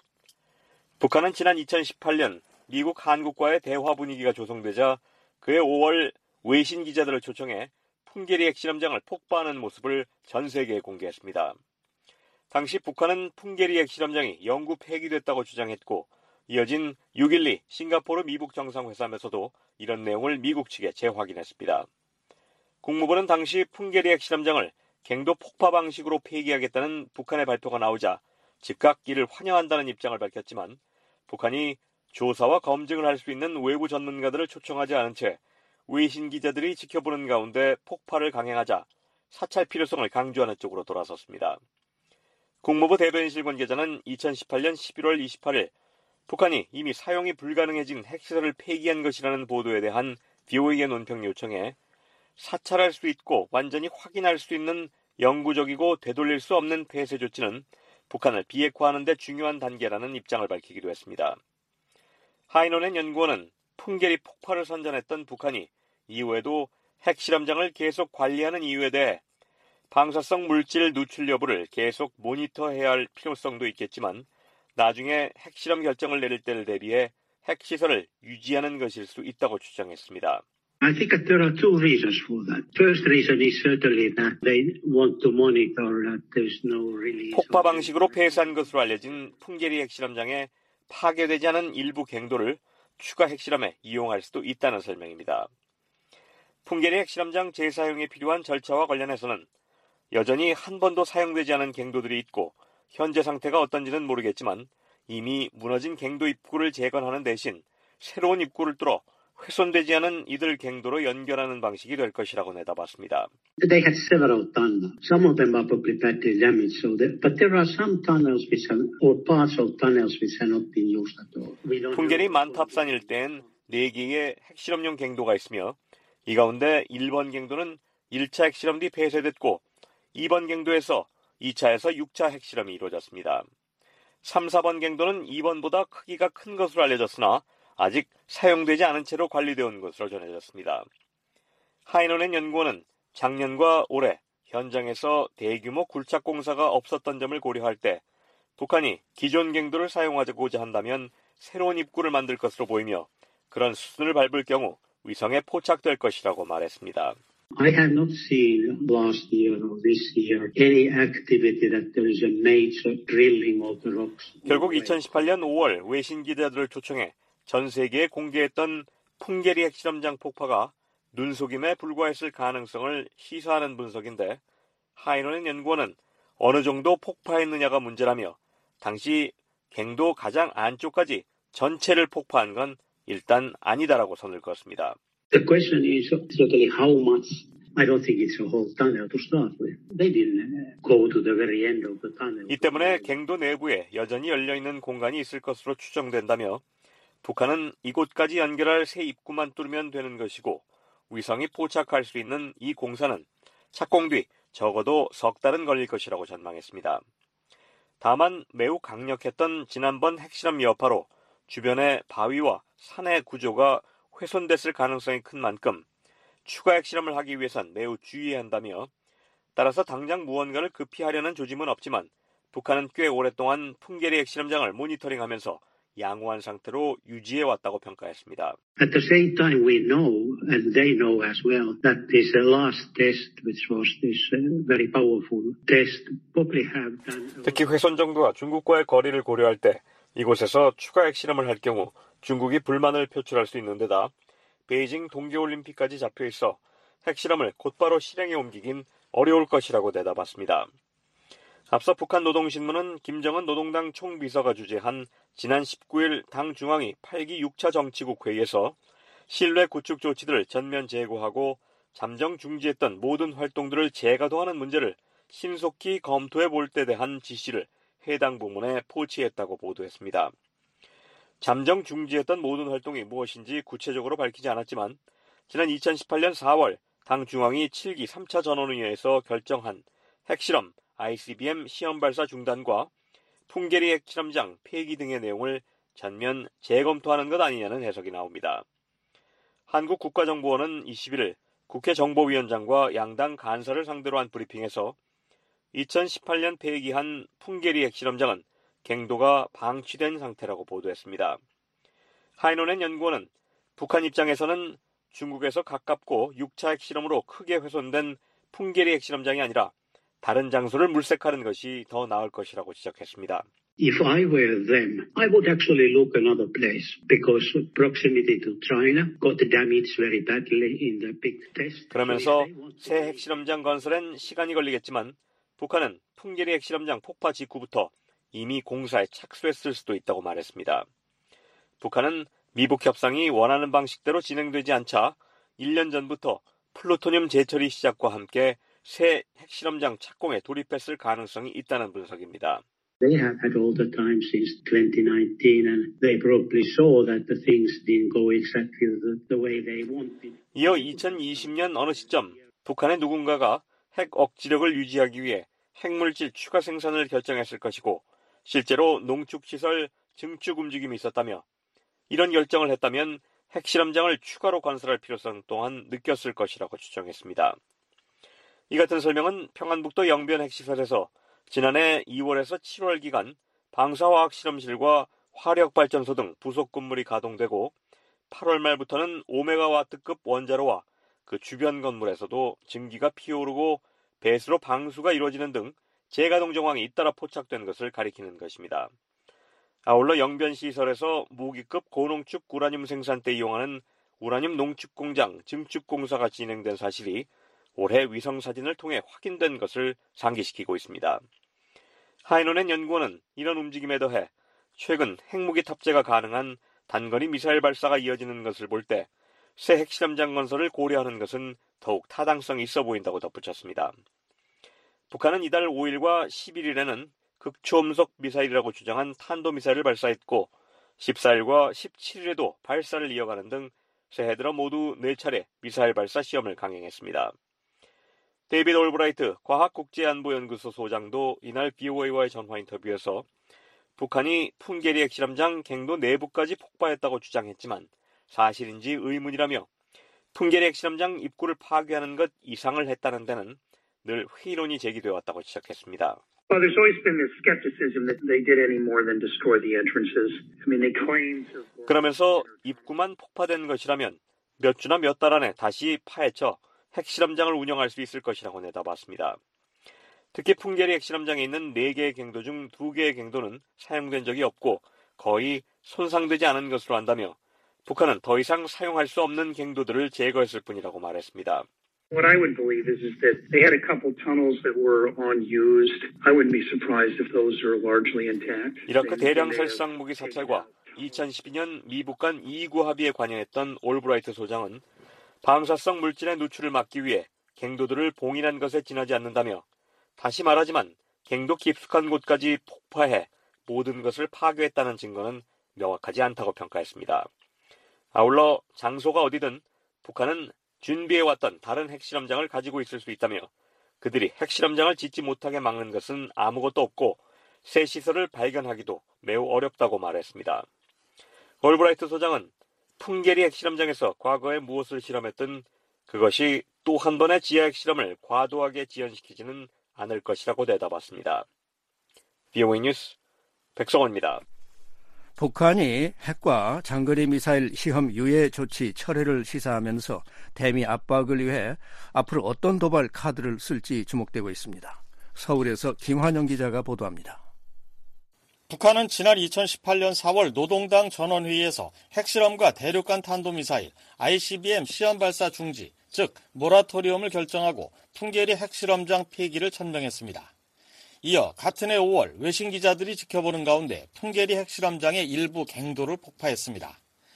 북한은 지난 이천십팔 년 미국 한국과의 대화 분위기가 조성되자 그해 오월 외신 기자들을 초청해 풍계리 핵실험장을 폭파하는 모습을 전 세계에 공개했습니다. 당시 북한은 풍계리 핵실험장이 영구 폐기됐다고 주장했고 이어진 육 일이 싱가포르 미북 정상회담에서도 이런 내용을 미국 측에 재확인했습니다. 국무부는 당시 풍계리 핵실험장을 갱도 폭파 방식으로 폐기하겠다는 북한의 발표가 나오자 즉각 이를 환영한다는 입장을 밝혔지만 북한이 조사와 검증을 할 수 있는 외부 전문가들을 초청하지 않은 채 외신 기자들이 지켜보는 가운데 폭파를 강행하자 사찰 필요성을 강조하는 쪽으로 돌아섰습니다. 국무부 대변인실 관계자는 이천십팔 년 십일월 이십팔일 북한이 이미 사용이 불가능해진 핵시설을 폐기한 것이라는 보도에 대한 브이오에이의 논평 요청에 사찰할 수 있고 완전히 확인할 수 있는 영구적이고 되돌릴 수 없는 폐쇄 조치는 북한을 비핵화하는 데 중요한 단계라는 입장을 밝히기도 했습니다. 하이노넨 연구원은 풍계리 폭발을 선전했던 북한이 이후에도 핵실험장을 계속 관리하는 이유에 대해 방사성 물질 누출 여부를 계속 모니터해야 할 필요성도 있겠지만 나중에 핵실험 결정을 내릴 때를 대비해 핵시설을 유지하는 것일 수 있다고 주장했습니다. I think that there are two reasons for that. First reason is certainly that they want to monitor that there's no release. 폭파 방식으로 폐쇄한 것으로 알려진 풍계리 핵실험장에 파괴되지 않은 일부 갱도를 추가 핵실험에 이용할 수도 있다는 설명입니다. 풍계리 핵실험장 재사용에 필요한 절차와 관련해서는 여전히 한 번도 사용되지 않은 갱도들이 있고 현재 상태가 어떤지는 모르겠지만 이미 무너진 갱도 입구를 재건하는 대신 새로운 입구를 뚫어 훼손되지 않은 이들 갱도로 연결하는 방식이 될 것이라고 내다봤습니다. They had several tunnels. Some of them are probably badly damaged, so that, but there are some tunnels which are, or parts of tunnels which have not been used at all. 풍계리 만탑산 일대엔 네 개의 핵실험용 갱도가 있으며 이 가운데 일 번 갱도는 일 차 핵실험 뒤 폐쇄됐고 이 번 갱도에서 이 차에서 육 차 핵실험이 이루어졌습니다. 삼, 사 번 갱도는 이 번보다 크기가 큰 것으로 알려졌으나 아직 사용되지 않은 채로 관리되어 온 것으로 전해졌습니다. 하이노넨 연구원은 작년과 올해 현장에서 대규모 굴착 공사가 없었던 점을 고려할 때 북한이 기존 갱도를 사용하고자 한다면 새로운 입구를 만들 것으로 보이며 그런 수순을 밟을 경우 위성에 포착될 것이라고 말했습니다. I have not seen last year or this year any activity that there is a major drilling of the rocks. 결국 이천십팔 년 오월 외신 기자들을 초청해 전 세계에 공개했던 풍계리 핵실험장 폭파가 눈속임에 불과했을 가능성을 시사하는 분석인데 하이노넨 연구원은 어느 정도 폭파했느냐가 문제라며 당시 갱도 가장 안쪽까지 전체를 폭파한 건 일단 아니다라고 선을 그었습니다. The question is certainly how much. I don't think it's a whole tunnel to start with. They didn't go to the very end of the tunnel. 이 때문에 갱도 내부에 여전히 열려있는 공간이 있을 것으로 추정된다며 북한은 이곳까지 연결할 새 입구만 뚫으면 되는 것이고 위성이 포착할 수 있는 이 공사는 착공 뒤 적어도 석 달은 걸릴 것이라고 전망했습니다. 다만 매우 강력했던 지난번 핵실험 여파로 주변의 바위와 산의 구조가 훼손됐을 가능성이 큰 만큼 추가 핵실험을 하기 위해선 매우 주의해야 한다며 따라서 당장 무언가를 급히 하려는 조짐은 없지만 북한은 꽤 오랫동안 풍계리 핵실험장을 모니터링하면서 양호한 상태로 유지해왔다고 평가했습니다. At the same time we know, and they know as well, that this last test, which was this very powerful test, probably have done... 특히 훼손 정도가 중국과의 거리를 고려할 때 이곳에서 추가 핵실험을 할 경우 중국이 불만을 표출할 수 있는 데다 베이징 동계올림픽까지 잡혀있어 핵실험을 곧바로 실행에 옮기긴 어려울 것이라고 내다봤습니다. 앞서 북한 노동신문은 김정은 노동당 총비서가 주재한 지난 십구 일 당 중앙위 팔 기 육 차 정치국 회의에서 신뢰 구축 조치들을 전면 제고하고 잠정 중지했던 모든 활동들을 재가동하는 문제를 신속히 검토해 볼 때 대한 지시를 해당 부문에 포치했다고 보도했습니다. 잠정 중지했던 모든 활동이 무엇인지 구체적으로 밝히지 않았지만 지난 이천십팔 년 사월 당 중앙위 칠 기 삼 차 전원회의에서 결정한 핵실험 아이씨비엠 시험 발사 중단과 풍계리 핵실험장 폐기 등의 내용을 전면 재검토하는 것 아니냐는 해석이 나옵니다. 한국국가정보원은 이십일 일 국회 정보위원장과 양당 간사를 상대로 한 브리핑에서 이천십팔 년 폐기한 풍계리 핵실험장은 갱도가 방치된 상태라고 보도했습니다. 하이노넨 연구원은 북한 입장에서는 중국에서 가깝고 육 차 핵실험으로 크게 훼손된 풍계리 핵실험장이 아니라 다른 장소를 물색하는 것이 더 나을 것이라고 지적했습니다. If I were them, I would actually look another place because proximity to China got damaged very badly in the big test. 그러면서 새 핵실험장 건설엔 시간이 걸리겠지만 북한은 풍계리 핵실험장 폭파 직후부터 이미 공사에 착수했을 수도 있다고 말했습니다. 북한은 미북 협상이 원하는 방식대로 진행되지 않자 일 년 전부터 플루토늄 재처리 시작과 함께 새 핵실험장 착공에 돌입했을 가능성이 있다는 분석입니다. They have had all the time since twenty nineteen and they probably saw that the things didn't go exactly the, the way they wanted. 이어 이천이십 년 어느 시점 북한의 누군가가 핵 억지력을 유지하기 위해 핵물질 추가 생산을 결정했을 것이고 실제로 농축시설 증축 움직임이 있었다며 이런 결정을 했다면 핵실험장을 추가로 건설할 필요성 또한 느꼈을 것이라고 추정했습니다. 이 같은 설명은 평안북도 영변 핵시설에서 지난해 이월에서 칠월 기간 방사화학실험실과 화력발전소 등 부속 건물이 가동되고 팔월 말부터는 오 메가와트급 원자로와 그 주변 건물에서도 증기가 피어오르고 배수로 방수가 이루어지는 등 재가동 정황이 잇따라 포착된 것을 가리키는 것입니다. 아울러 영변시설에서 무기급 고농축 우라늄 생산 때 이용하는 우라늄 농축공장 증축공사가 진행된 사실이 올해 위성사진을 통해 확인된 것을 상기시키고 있습니다. 하이노넨 연구원은 이런 움직임에 더해 최근 핵무기 탑재가 가능한 단거리 미사일 발사가 이어지는 것을 볼 때 새 핵실험장 건설을 고려하는 것은 더욱 타당성이 있어 보인다고 덧붙였습니다. 북한은 이달 오 일과 십일 일에는 극초음속 미사일이라고 주장한 탄도미사일을 발사했고 십사 일과 십칠 일에도 발사를 이어가는 등 새해 들어 모두 네 차례 미사일 발사 시험을 강행했습니다. 데이비드 올브라이트 과학국제안보연구소 소장도 이날 비오에이와의 전화 인터뷰에서 북한이 풍계리 핵실험장 갱도 내부까지 폭파했다고 주장했지만 사실인지 의문이라며 풍계리 핵실험장 입구를 파괴하는 것 이상을 했다는 데는 늘 회의론이 제기되어 왔다고 지적했습니다. Well, there's always been this skepticism that they did any more than destroy the entrances. I mean, they claimed. 그러면서 입구만 폭파된 것이라면 몇 주나 몇 달 안에 다시 파헤쳐 핵실험장을 운영할 수 있을 것이라고 내다봤습니다. 특히 풍계리 핵실험장에 있는 네 개의 갱도 중 두 개의 갱도는 사용된 적이 없고 거의 손상되지 않은 것으로 안다며 북한은 더 이상 사용할 수 없는 갱도들을 제거했을 뿐이라고 말했습니다. What I would believe is, is that they had a couple tunnels that were unused. I wouldn't be surprised if those are largely intact. 이라크 대량 살상 무기 사찰과 이천십이 년 미북 간 이 구 합의에 관여했던 올브라이트 소장은 방사성 물질의 누출을 막기 위해 갱도들을 봉인한 것에 지나지 않는다며 다시 말하지만 갱도 깊숙한 곳까지 폭파해 모든 것을 파괴했다는 증거는 명확하지 않다고 평가했습니다. 아울러 장소가 어디든 북한은 준비해왔던 다른 핵실험장을 가지고 있을 수 있다며 그들이 핵실험장을 짓지 못하게 막는 것은 아무것도 없고 새 시설을 발견하기도 매우 어렵다고 말했습니다. 올브라이트 소장은 풍계리 핵실험장에서 과거에 무엇을 실험했든 그것이 또 한 번의 지하 핵실험을 과도하게 지연시키지는 않을 것이라고 대답했습니다. 브이오에이 뉴스 백성원입니다. 북한이 핵과 장거리 미사일 시험 유예 조치 철회를 시사하면서 대미 압박을 위해 앞으로 어떤 도발 카드를 쓸지 주목되고 있습니다. 서울에서 김환영 기자가 보도합니다. 북한은 지난 이천십팔 년 사월 노동당 전원회의에서 핵실험과 대륙간 탄도미사일 아이씨비엠 시험 발사 중지, 즉 모라토리엄을 결정하고 풍계리 핵실험장 폐기를 천명했습니다. 이어 같은 해 오월 외신 기자들이 지켜보는 가운데 풍계리 핵실험장의 일부 갱도를 폭파했습니다.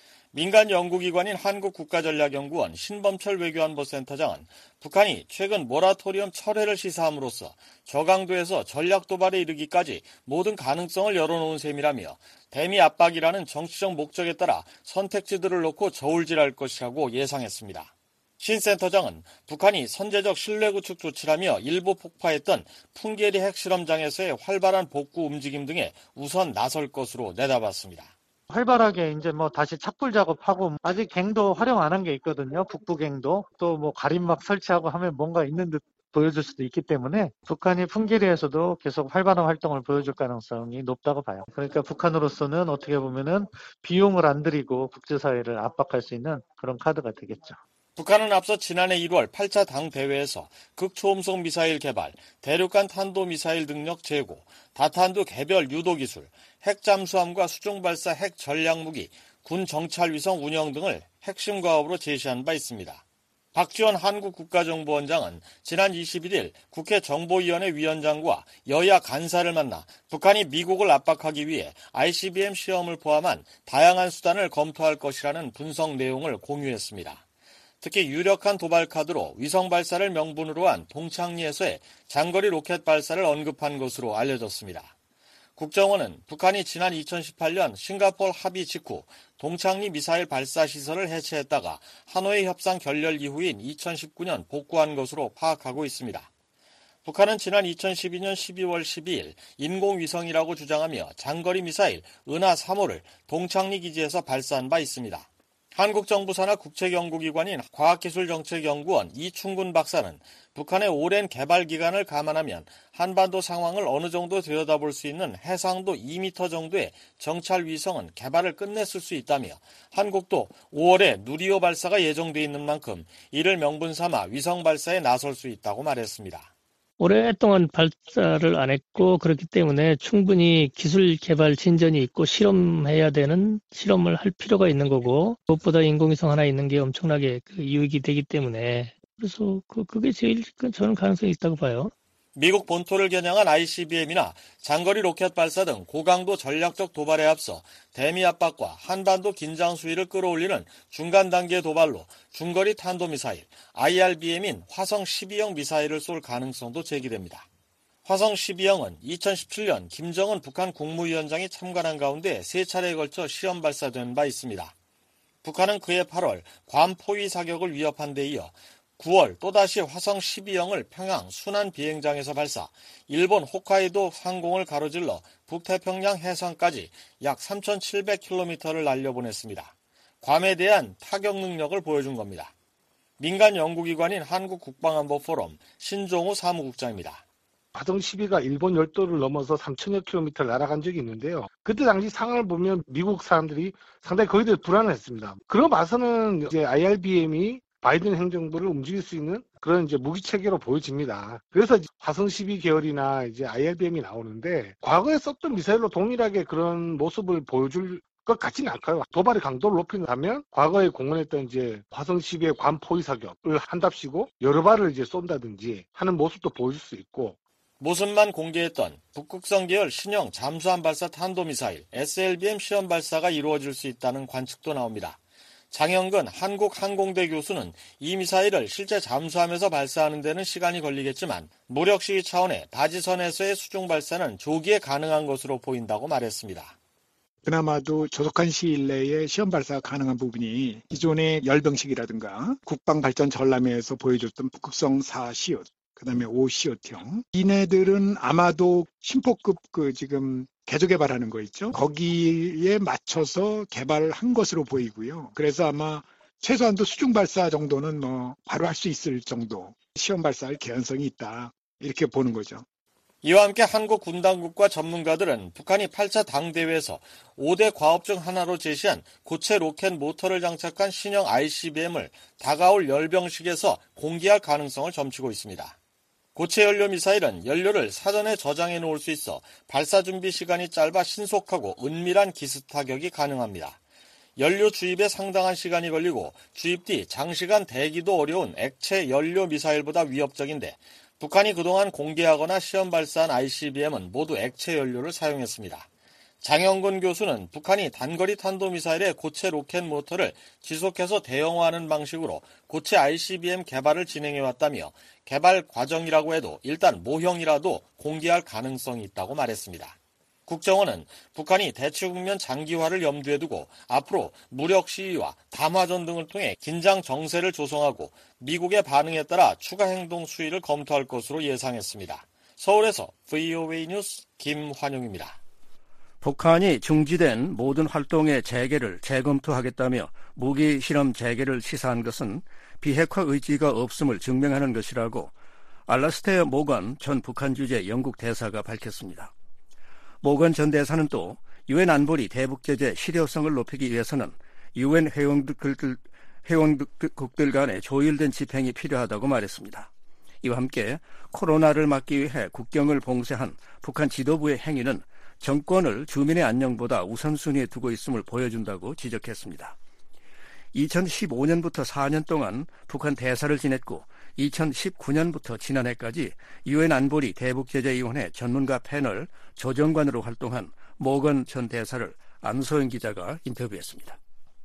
민간 연구기관인 한국국가전략연구원 신범철 외교안보센터장은 북한이 최근 모라토리엄 철회를 시사함으로써 저강도에서 전략 도발에 이르기까지 모든 가능성을 열어놓은 셈이라며 대미 압박이라는 정치적 목적에 따라 선택지들을 놓고 저울질할 것이라고 예상했습니다. 신 센터장은 북한이 선제적 신뢰 구축 조치라며 일부 폭파했던 풍계리 핵실험장에서의 활발한 복구 움직임 등에 우선 나설 것으로 내다봤습니다. 활발하게 이제 뭐 다시 착불 작업하고 아직 갱도 활용 안 한 게 있거든요. 북부 갱도 또 뭐 가림막 설치하고 하면 뭔가 있는 듯 보여줄 수도 있기 때문에 북한이 풍계리에서도 계속 활발한 활동을 보여줄 가능성이 높다고 봐요. 그러니까 북한으로서는 어떻게 보면은 비용을 안 들이고 국제사회를 압박할 수 있는 그런 카드가 되겠죠. 북한은 앞서 지난해 일월 팔 차 당대회에서 극초음속 미사일 개발, 대륙간 탄도미사일 능력 제고, 다탄두 개별 유도 기술, 핵 잠수함과 수중 발사 핵 전략무기, 군 정찰 위성 운영 등을 핵심 과업으로 제시한 바 있습니다. 박지원 한국국가정보원장은 지난 이십일 일 국회 정보위원회 위원장과 여야 간사를 만나 북한이 미국을 압박하기 위해 아이씨비엠 시험을 포함한 다양한 수단을 검토할 것이라는 분석 내용을 공유했습니다. 특히 유력한 도발 카드로 위성 발사를 명분으로 한 동창리에서의 장거리 로켓 발사를 언급한 것으로 알려졌습니다. 국정원은 북한이 지난 이천십팔 년 싱가포르 합의 직후 동창리 미사일 발사 시설을 해체했다가 하노이 협상 결렬 이후인 이천십구 년 복구한 것으로 파악하고 있습니다. 북한은 지난 이천십이 년 십이월 십이일 인공위성이라고 주장하며 장거리 미사일 은하 삼 호를 동창리 기지에서 발사한 바 있습니다. 한국 정부 산하 국책연구기관인 과학기술정책연구원 이충근 박사는 북한의 오랜 개발 기간을 감안하면 한반도 상황을 어느 정도 들여다볼 수 있는 해상도 이 미터 정도의 정찰 위성은 개발을 끝냈을 수 있다며 한국도 오월에 누리호 발사가 예정돼 있는 만큼 이를 명분 삼아 위성 발사에 나설 수 있다고 말했습니다. 오랫동안 발사를 안 했고 그렇기 때문에 충분히 기술 개발 진전이 있고 실험해야 되는 실험을 할 필요가 있는 거고 무엇보다 인공위성 하나 있는 게 엄청나게 그 이익이 되기 때문에 그래서 그, 그게 제일 저는 가능성이 있다고 봐요. 미국 본토를 겨냥한 아이씨비엠이나 장거리 로켓 발사 등 고강도 전략적 도발에 앞서 대미 압박과 한반도 긴장 수위를 끌어올리는 중간 단계 도발로 중거리 탄도미사일 아이알비엠인 화성 십이형 미사일을 쏠 가능성도 제기됩니다. 화성 십이형은 이천십칠 년 김정은 북한 국무위원장이 참관한 가운데 세 차례에 걸쳐 시험 발사된 바 있습니다. 북한은 그해 팔월 괌 포위 사격을 위협한 데 이어 구월 또다시 화성 십이형을 평양 순안 비행장에서 발사, 일본 홋카이도 상공을 가로질러 북태평양 해상까지 약 삼천칠백 킬로미터를 날려보냈습니다. 괌에 대한 타격 능력을 보여준 겁니다. 민간 연구기관인 한국국방안보포럼 신종우 사무국장입니다. 화성 십이가 일본 열도를 넘어서 삼천여 킬로미터를 날아간 적이 있는데요. 그때 당시 상황을 보면 미국 사람들이 상당히 거기에 불안했습니다. 그런 봐서는 이제 아이알비엠이 바이든 행정부를 움직일 수 있는 그런 이제 무기 체계로 보여집니다. 그래서 화성 십이 계열이나 이제 아이알비엠이 나오는데 과거에 썼던 미사일로 동일하게 그런 모습을 보여줄 것 같지는 않고요. 도발의 강도를 높인다면 과거에 공언했던 이제 화성 십이의 관 포위 사격을 한답시고 여러 발을 이제 쏜다든지 하는 모습도 보여줄 수 있고. 모습만 공개했던 북극성 계열 신형 잠수함 발사 탄도미사일 에스엘비엠 시험 발사가 이루어질 수 있다는 관측도 나옵니다. 장영근 한국항공대 교수는 이 미사일을 실제 잠수함에서 발사하는 데는 시간이 걸리겠지만 무력 시위 차원의 다지선에서의 수중 발사는 조기에 가능한 것으로 보인다고 말했습니다. 그나마도 조속한 시일 내에 시험 발사가 가능한 부분이 기존의 열병식이라든가 국방발전 전람회에서 보여줬던 북극성 사 시옷, 그 다음에 오 시옷형. 이네들은 아마도 심포급 그 지금 개조 개발하는 거 있죠. 거기에 맞춰서 개발한 것으로 보이고요. 그래서 아마 최소한도 수중 발사 정도는 뭐 바로 할 수 있을 정도 시험 발사할 개연성이 있다. 이렇게 보는 거죠. 이와 함께 한국 군 당국과 전문가들은 북한이 팔 차 당대회에서 오 대 과업 중 하나로 제시한 고체 로켓 모터를 장착한 신형 아이씨비엠을 다가올 열병식에서 공개할 가능성을 점치고 있습니다. 고체 연료 미사일은 연료를 사전에 저장해 놓을 수 있어 발사 준비 시간이 짧아 신속하고 은밀한 기습 타격이 가능합니다. 연료 주입에 상당한 시간이 걸리고 주입 뒤 장시간 대기도 어려운 액체 연료 미사일보다 위협적인데 북한이 그동안 공개하거나 시험 발사한 아이씨비엠은 모두 액체 연료를 사용했습니다. 장영근 교수는 북한이 단거리 탄도미사일의 고체 로켓 모터를 지속해서 대형화하는 방식으로 고체 아이씨비엠 개발을 진행해왔다며 개발 과정이라고 해도 일단 모형이라도 공개할 가능성이 있다고 말했습니다. 국정원은 북한이 대치 국면 장기화를 염두에 두고 앞으로 무력 시위와 담화전 등을 통해 긴장 정세를 조성하고 미국의 반응에 따라 추가 행동 수위를 검토할 것으로 예상했습니다. 서울에서 브이오에이 뉴스 김환용입니다. 북한이 중지된 모든 활동의 재개를 재검토하겠다며 무기 실험 재개를 시사한 것은 비핵화 의지가 없음을 증명하는 것이라고 알라스테어 모건 전 북한 주재 영국 대사가 밝혔습니다. 모건 전 대사는 또 유엔 안보리 대북 제재 실효성을 높이기 위해서는 유엔 회원국들, 회원국들 간의 조율된 집행이 필요하다고 말했습니다. 이와 함께 코로나를 막기 위해 국경을 봉쇄한 북한 지도부의 행위는 정권을 주민의 안녕보다 우선순위에 두고 있음을 보여준다고 지적했습니다. 이천십오 년부터 사 년 동안 북한 대사를 지냈고 이천십구 년부터 지난해까지 유엔 안보리 대북제재위원회 전문가 패널 조정관으로 활동한 모건 전 대사를 안소영 기자가 인터뷰했습니다.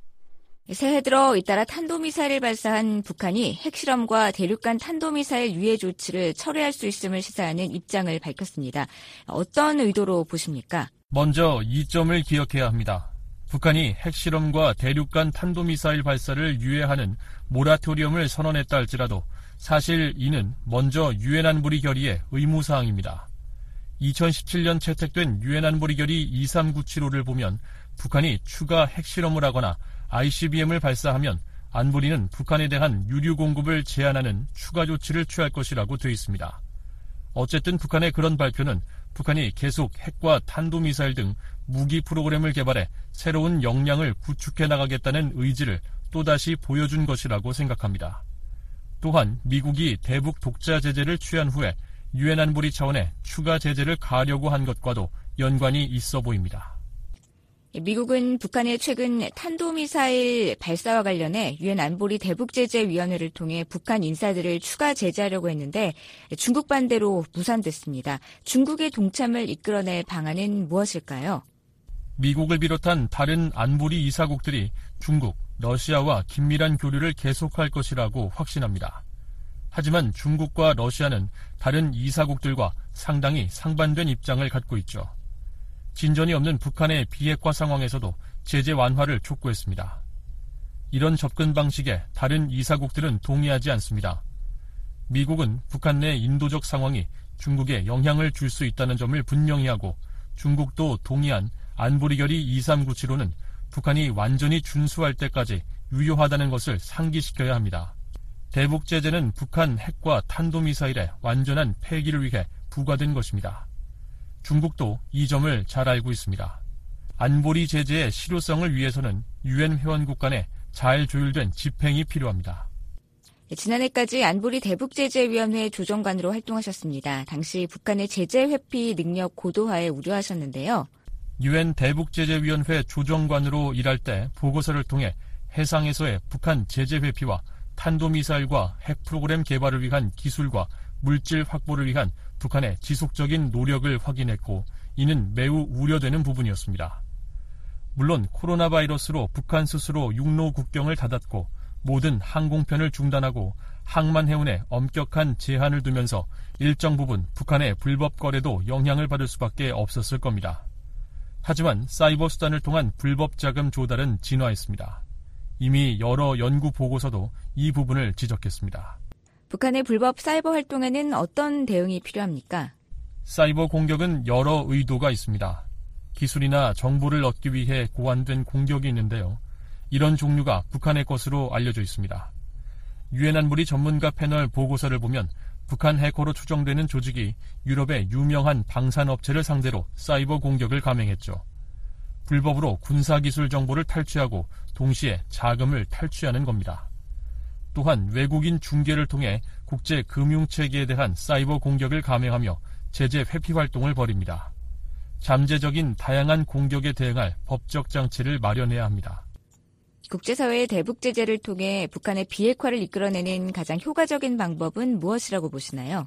새해 들어 잇따라 탄도미사일을 발사한 북한이 핵실험과 대륙간 탄도미사일 유예 조치를 철회할 수 있음을 시사하는 입장을 밝혔습니다. 어떤 의도로 보십니까? 먼저 이 점을 기억해야 합니다. 북한이 핵실험과 대륙간 탄도미사일 발사를 유예하는 모라토리엄을 선언했다 할지라도 사실 이는 먼저 유엔 안보리 결의의 의무사항입니다. 이천십칠 년 채택된 유엔 안보리 결의 이삼구칠오를 보면 북한이 추가 핵실험을 하거나 아이씨비엠을 발사하면 안보리는 북한에 대한 유류 공급을 제한하는 추가 조치를 취할 것이라고 되어 있습니다. 어쨌든 북한의 그런 발표는 북한이 계속 핵과 탄도미사일 등 무기 프로그램을 개발해 새로운 역량을 구축해 나가겠다는 의지를 또다시 보여준 것이라고 생각합니다. 또한 미국이 대북 독자 제재를 취한 후에 유엔 안보리 차원의 추가 제재를 가하려고 한 것과도 연관이 있어 보입니다. 미국은 북한의 최근 탄도미사일 발사와 관련해 유엔 안보리 대북제재위원회를 통해 북한 인사들을 추가 제재하려고 했는데 중국 반대로 무산됐습니다. 중국의 동참을 이끌어낼 방안은 무엇일까요? 미국을 비롯한 다른 안보리 이사국들이 중국, 러시아와 긴밀한 교류를 계속할 것이라고 확신합니다. 하지만 중국과 러시아는 다른 이사국들과 상당히 상반된 입장을 갖고 있죠. 진전이 없는 북한의 비핵화 상황에서도 제재 완화를 촉구했습니다. 이런 접근 방식에 다른 이사국들은 동의하지 않습니다. 미국은 북한 내 인도적 상황이 중국에 영향을 줄 수 있다는 점을 분명히 하고 중국도 동의한 안보리 결의 이삼구칠오는 북한이 완전히 준수할 때까지 유효하다는 것을 상기시켜야 합니다. 대북 제재는 북한 핵과 탄도미사일의 완전한 폐기를 위해 부과된 것입니다. 중국도 이 점을 잘 알고 있습니다. 안보리 제재의 실효성을 위해서는 유엔 회원국 간에 잘 조율된 집행이 필요합니다. 지난해까지 안보리 대북제재위원회 조정관으로 활동하셨습니다. 당시 북한의 제재 회피 능력 고도화에 우려하셨는데요. 유엔 대북제재위원회 조정관으로 일할 때 보고서를 통해 해상에서의 북한 제재 회피와 탄도미사일과 핵 프로그램 개발을 위한 기술과 물질 확보를 위한 북한의 지속적인 노력을 확인했고 이는 매우 우려되는 부분이었습니다. 물론 코로나 바이러스로 북한 스스로 육로 국경을 닫았고 모든 항공편을 중단하고 항만해운에 엄격한 제한을 두면서 일정 부분 북한의 불법 거래도 영향을 받을 수밖에 없었을 겁니다. 하지만 사이버 수단을 통한 불법 자금 조달은 진화했습니다. 이미 여러 연구 보고서도 이 부분을 지적했습니다. 북한의 불법 사이버 활동에는 어떤 대응이 필요합니까? 사이버 공격은 여러 의도가 있습니다. 기술이나 정보를 얻기 위해 고안된 공격이 있는데요. 이런 종류가 북한의 것으로 알려져 있습니다. 유엔 안보리 전문가 패널 보고서를 보면 북한 해커로 추정되는 조직이 유럽의 유명한 방산업체를 상대로 사이버 공격을 감행했죠. 불법으로 군사기술 정보를 탈취하고 동시에 자금을 탈취하는 겁니다. 또한 외국인 중개를 통해 국제 금융체계에 대한 사이버 공격을 감행하며 제재 회피 활동을 벌입니다. 잠재적인 다양한 공격에 대응할 법적 장치를 마련해야 합니다. 국제사회의 대북 제재를 통해 북한의 비핵화를 이끌어내는 가장 효과적인 방법은 무엇이라고 보시나요?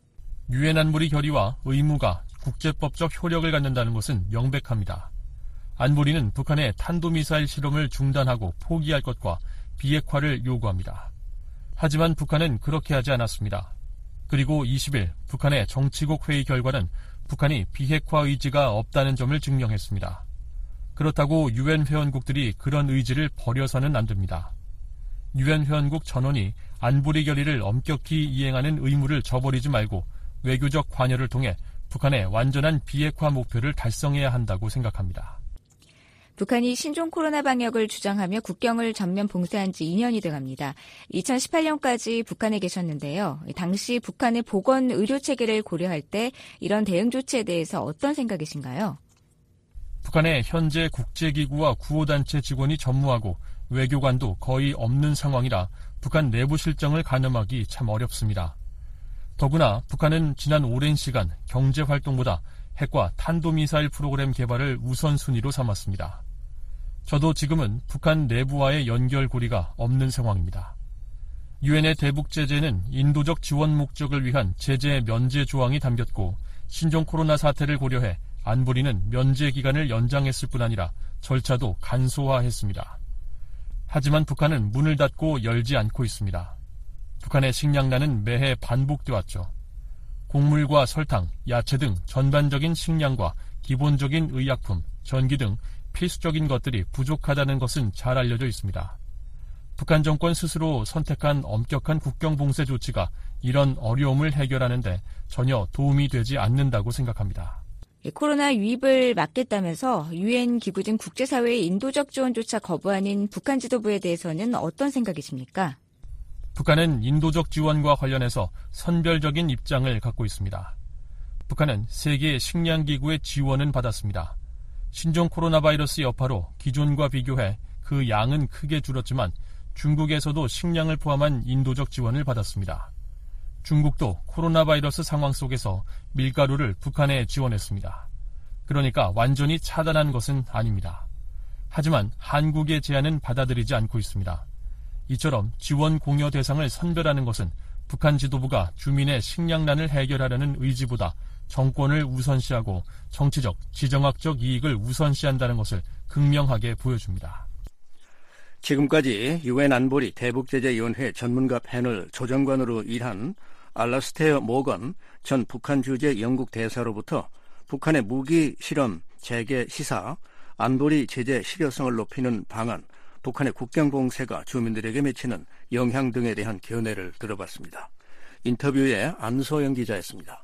유엔 안보리 결의와 의무가 국제법적 효력을 갖는다는 것은 명백합니다. 안보리는 북한의 탄도미사일 실험을 중단하고 포기할 것과 비핵화를 요구합니다. 하지만 북한은 그렇게 하지 않았습니다. 그리고 이십 일 북한의 정치국 회의 결과는 북한이 비핵화 의지가 없다는 점을 증명했습니다. 그렇다고 유엔 회원국들이 그런 의지를 버려서는 안 됩니다. 유엔 회원국 전원이 안보리 결의를 엄격히 이행하는 의무를 저버리지 말고 외교적 관여를 통해 북한의 완전한 비핵화 목표를 달성해야 한다고 생각합니다. 북한이 신종 코로나 방역을 주장하며 국경을 전면 봉쇄한 지 이 년이 돼갑니다. 이천십팔 년까지 북한에 계셨는데요. 당시 북한의 보건 의료 체계를 고려할 때 이런 대응 조치에 대해서 어떤 생각이신가요? 북한의 현재 국제기구와 구호단체 직원이 전무하고 외교관도 거의 없는 상황이라 북한 내부 실정을 가늠하기 참 어렵습니다. 더구나 북한은 지난 오랜 시간 경제활동보다 핵과 탄도미사일 프로그램 개발을 우선순위로 삼았습니다. 저도 지금은 북한 내부와의 연결고리가 없는 상황입니다. 유엔의 대북제재는 인도적 지원 목적을 위한 제재 면제 조항이 담겼고 신종 코로나 사태를 고려해 안보리는 면제 기간을 연장했을 뿐 아니라 절차도 간소화했습니다. 하지만 북한은 문을 닫고 열지 않고 있습니다. 북한의 식량난은 매해 반복돼 왔죠. 곡물과 설탕, 야채 등 전반적인 식량과 기본적인 의약품, 전기 등 필수적인 것들이 부족하다는 것은 잘 알려져 있습니다. 북한 정권 스스로 선택한 엄격한 국경 봉쇄 조치가 이런 어려움을 해결하는 데 전혀 도움이 되지 않는다고 생각합니다. 코로나 유입을 막겠다면서 유엔 기구 등 국제사회의 인도적 지원조차 거부하는 북한 지도부에 대해서는 어떤 생각이십니까? 북한은 인도적 지원과 관련해서 선별적인 입장을 갖고 있습니다. 북한은 세계 식량기구의 지원은 받았습니다. 신종 코로나 바이러스 여파로 기존과 비교해 그 양은 크게 줄었지만 중국에서도 식량을 포함한 인도적 지원을 받았습니다. 중국도 코로나 바이러스 상황 속에서 밀가루를 북한에 지원했습니다. 그러니까 완전히 차단한 것은 아닙니다. 하지만 한국의 제안은 받아들이지 않고 있습니다. 이처럼 지원 공여 대상을 선별하는 것은 북한 지도부가 주민의 식량난을 해결하려는 의지보다 정권을 우선시하고 정치적, 지정학적 이익을 우선시한다는 것을 극명하게 보여줍니다. 지금까지 유엔 안보리 대북제재위원회 전문가 패널 조정관으로 일한 알라스테어 모건 전 북한 주재 영국 대사로부터 북한의 무기 실험 재개 시사, 안보리 제재 실효성을 높이는 방안, 북한의 국경 봉쇄가 주민들에게 미치는 영향 등에 대한 견해를 들어봤습니다. 인터뷰에 안소영 기자였습니다.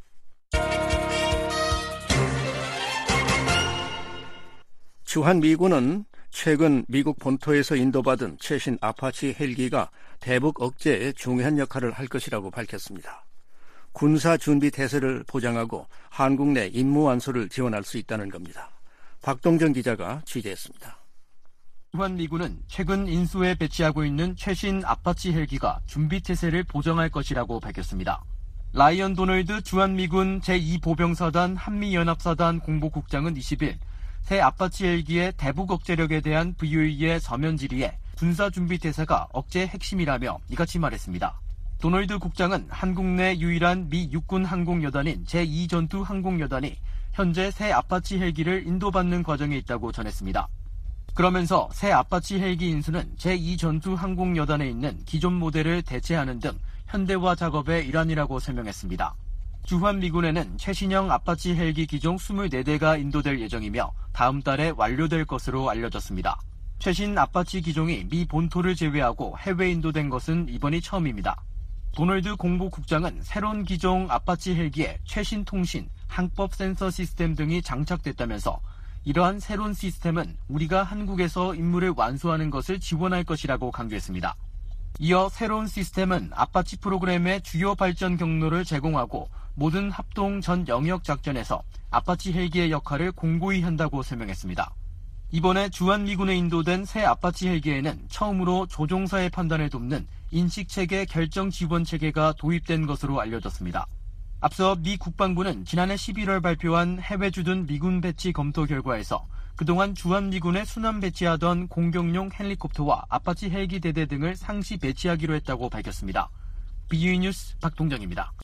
주한미군은 최근 미국 본토에서 인도받은 최신 아파치 헬기가 대북 억제에 중요한 역할을 할 것이라고 밝혔습니다. 군사 준비 태세를 보장하고 한국 내 임무 완수를 지원할 수 있다는 겁니다. 박동정 기자가 취재했습니다. 주한미군은 최근 인수에 배치하고 있는 최신 아파치 헬기가 준비 태세를 보장할 것이라고 밝혔습니다. 라이언 도널드 주한미군 제이 보병사단 한미연합사단 공보국장은 이십 일 새 아파치 헬기의 대북 억제력에 대한 브이오이의 서면 질의에 군사 준비 태세가 억제의 핵심이라며 이같이 말했습니다. 도널드 국장은 한국 내 유일한 미 육군 항공여단인 제이 전투 항공여단이 현재 새 아파치 헬기를 인도받는 과정에 있다고 전했습니다. 그러면서 새 아파치 헬기 인수는 제이 전투 항공여단에 있는 기존 모델을 대체하는 등 현대화 작업의 일환이라고 설명했습니다. 주한미군에는 최신형 아파치 헬기 기종 이십사 대가 인도될 예정이며 다음 달에 완료될 것으로 알려졌습니다. 최신 아파치 기종이 미 본토를 제외하고 해외 인도된 것은 이번이 처음입니다. 도널드 공보국장은 새로운 기종 아파치 헬기에 최신 통신, 항법 센서 시스템 등이 장착됐다면서 이러한 새로운 시스템은 우리가 한국에서 임무를 완수하는 것을 지원할 것이라고 강조했습니다. 이어 새로운 시스템은 아파치 프로그램의 주요 발전 경로를 제공하고 모든 합동 전 영역 작전에서 아파치 헬기의 역할을 공고히 한다고 설명했습니다. 이번에 주한미군에 인도된 새 아파치 헬기에는 처음으로 조종사의 판단을 돕는 인식체계 결정 지원 체계가 도입된 것으로 알려졌습니다. 앞서 미 국방부는 지난해 십일월 발표한 해외 주둔 미군 배치 검토 결과에서 그동안 주한미군에 순환 배치하던 공격용 헬리콥터와 아파치 헬기 대대 등을 상시 배치하기로 했다고 밝혔습니다. 비유이 뉴스 박동정입니다.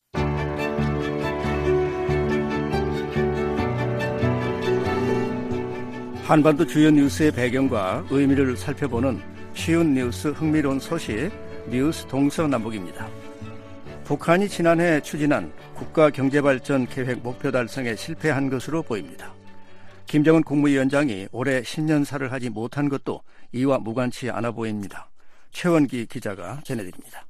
한반도 주요 뉴스의 배경과 의미를 살펴보는 쉬운 뉴스 흥미로운 소식 뉴스 동서남북입니다. 북한이 지난해 추진한 국가경제발전 계획 목표 달성에 실패한 것으로 보입니다. 김정은 국무위원장이 올해 신년사를 하지 못한 것도 이와 무관치 않아 보입니다. 최원기 기자가 전해드립니다.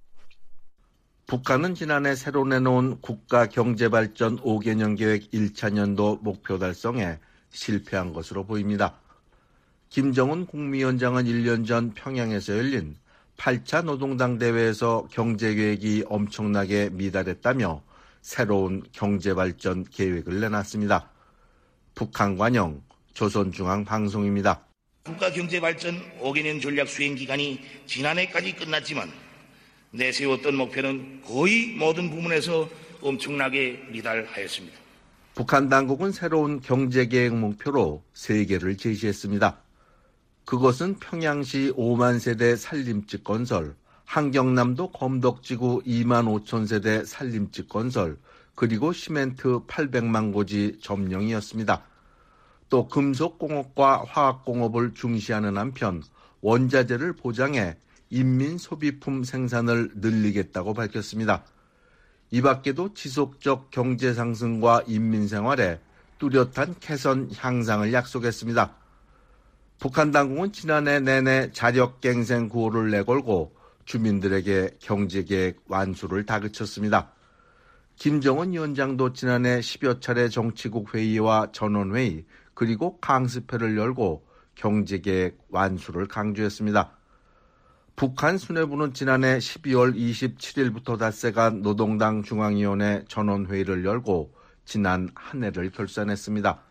북한은 지난해 새로 내놓은 국가경제발전 오 개년 계획 일 차 년도 목표 달성에 실패한 것으로 보입니다. 김정은 국무위원장은 일 년 전 평양에서 열린 팔 차 노동당 대회에서 경제계획이 엄청나게 미달했다며 새로운 경제발전 계획을 내놨습니다. 북한 관영 조선중앙방송입니다. 국가경제발전 오 개년 전략 수행 기간이 지난해까지 끝났지만 내세웠던 목표는 거의 모든 부문에서 엄청나게 미달하였습니다. 북한 당국은 새로운 경제계획 목표로 세 개를 제시했습니다. 그것은 평양시 오만 세대 산림집 건설, 한경남도 검덕지구 이만 오천 세대 산림집 건설, 그리고 시멘트 팔백만 고지 점령이었습니다. 또 금속공업과 화학공업을 중시하는 한편 원자재를 보장해 인민소비품 생산을 늘리겠다고 밝혔습니다. 이 밖에도 지속적 경제 상승과 인민생활에 뚜렷한 개선 향상을 약속했습니다. 북한 당국은 지난해 내내 자력갱생 구호를 내걸고 주민들에게 경제계획 완수를 다그쳤습니다. 김정은 위원장도 지난해 십여 차례 정치국 회의와 전원회의 그리고 강습회를 열고 경제계획 완수를 강조했습니다. 북한 수뇌부는 지난해 십이월 이십칠일부터 닷새간 노동당 중앙위원회 전원회의를 열고 지난 한 해를 결산했습니다.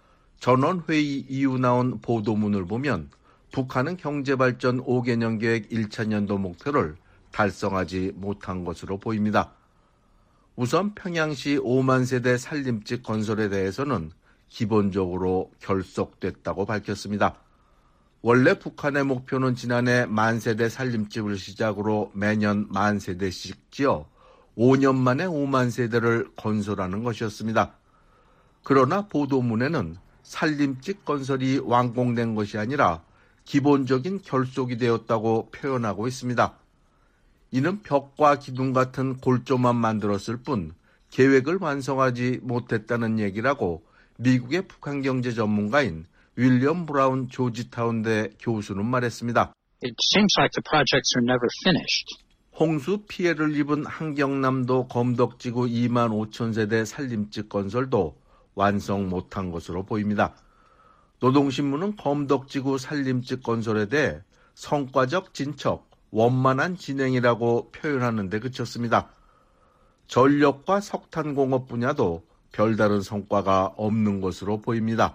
전원회의 이후 나온 보도문을 보면 북한은 경제발전 오 개년 계획 일 차 년도 목표를 달성하지 못한 것으로 보입니다. 우선 평양시 오만 세대 산림집 건설에 대해서는 기본적으로 결속됐다고 밝혔습니다. 원래 북한의 목표는 지난해 만 세대 산림집을 시작으로 매년 만 세대씩 지어 오 년 만에 오만 세대를 건설하는 것이었습니다. 그러나 보도문에는 산림집 건설이 완공된 것이 아니라 기본적인 결속이 되었다고 표현하고 있습니다. 이는 벽과 기둥 같은 골조만 만들었을 뿐 계획을 완성하지 못했다는 얘기라고 미국의 북한 경제 전문가인 윌리엄 브라운 조지타운대 교수는 말했습니다. It seems like the projects are never finished. 홍수 피해를 입은 한경남도 검덕지구 이만 오천 세대 산림집 건설도 완성 못한 것으로 보입니다. 노동신문은 검덕지구 산림집 건설에 대해 성과적 진척, 원만한 진행이라고 표현하는 데 그쳤습니다. 전력과 석탄 공업 분야도 별다른 성과가 없는 것으로 보입니다.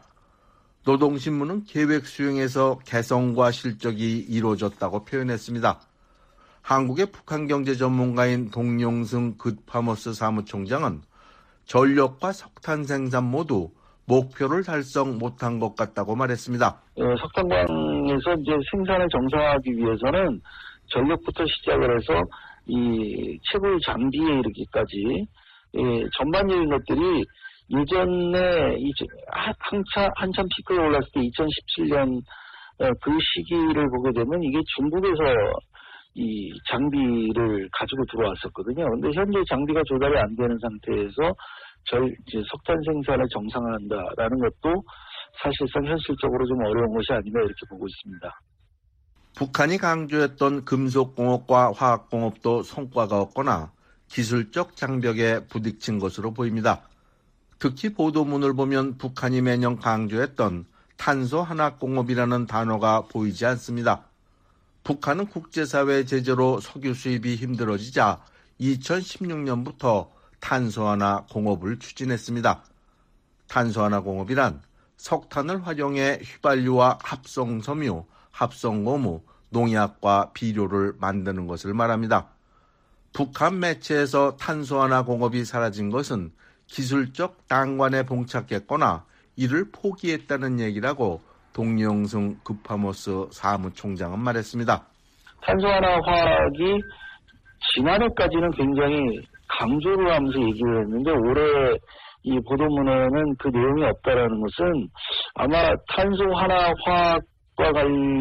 노동신문은 계획 수행에서 개성과 실적이 이루어졌다고 표현했습니다. 한국의 북한 경제 전문가인 동용승 굿파머스 사무총장은 전력과 석탄 생산 모두 목표를 달성 못한 것 같다고 말했습니다. 어, 석탄광에서 이제 생산을 정상화하기 위해서는 전력부터 시작을 해서 이 최고의 장비에 이르기까지 예, 전반적인 것들이 예전에 이제 한참 한참 피크에 올랐을 때 이천십칠 년 어, 그 시기를 보게 되면 이게 중국에서 이 장비를 가지고 들어왔었거든요. 근데 현재 장비가 조달이 안 되는 상태에서 절 이제 석탄 생산을 정상화한다라는 것도 사실상 현실적으로 좀 어려운 것이 아닌가 이렇게 보고 있습니다. 북한이 강조했던 금속공업과 화학공업도 성과가 없거나 기술적 장벽에 부딪힌 것으로 보입니다. 특히 보도문을 보면 북한이 매년 강조했던 탄소 한화공업이라는 단어가 보이지 않습니다. 북한은 국제사회 제재로 석유 수입이 힘들어지자 이천십육 년부터 탄소한화 공업을 추진했습니다. 탄소한화 공업이란 석탄을 활용해 휘발유와 합성섬유, 합성고무, 농약과 비료를 만드는 것을 말합니다. 북한 매체에서 탄소한화 공업이 사라진 것은 기술적 난관에 봉착했거나 이를 포기했다는 얘기라고 동영승 굿파머스 사무총장은 말했습니다. 탄소한화 화학이 지난해까지는 굉장히 강조를 하면서 얘기를 했는데 올해 이 보도문에는 그 내용이 없다라는 것은 아마 탄소한화 화학과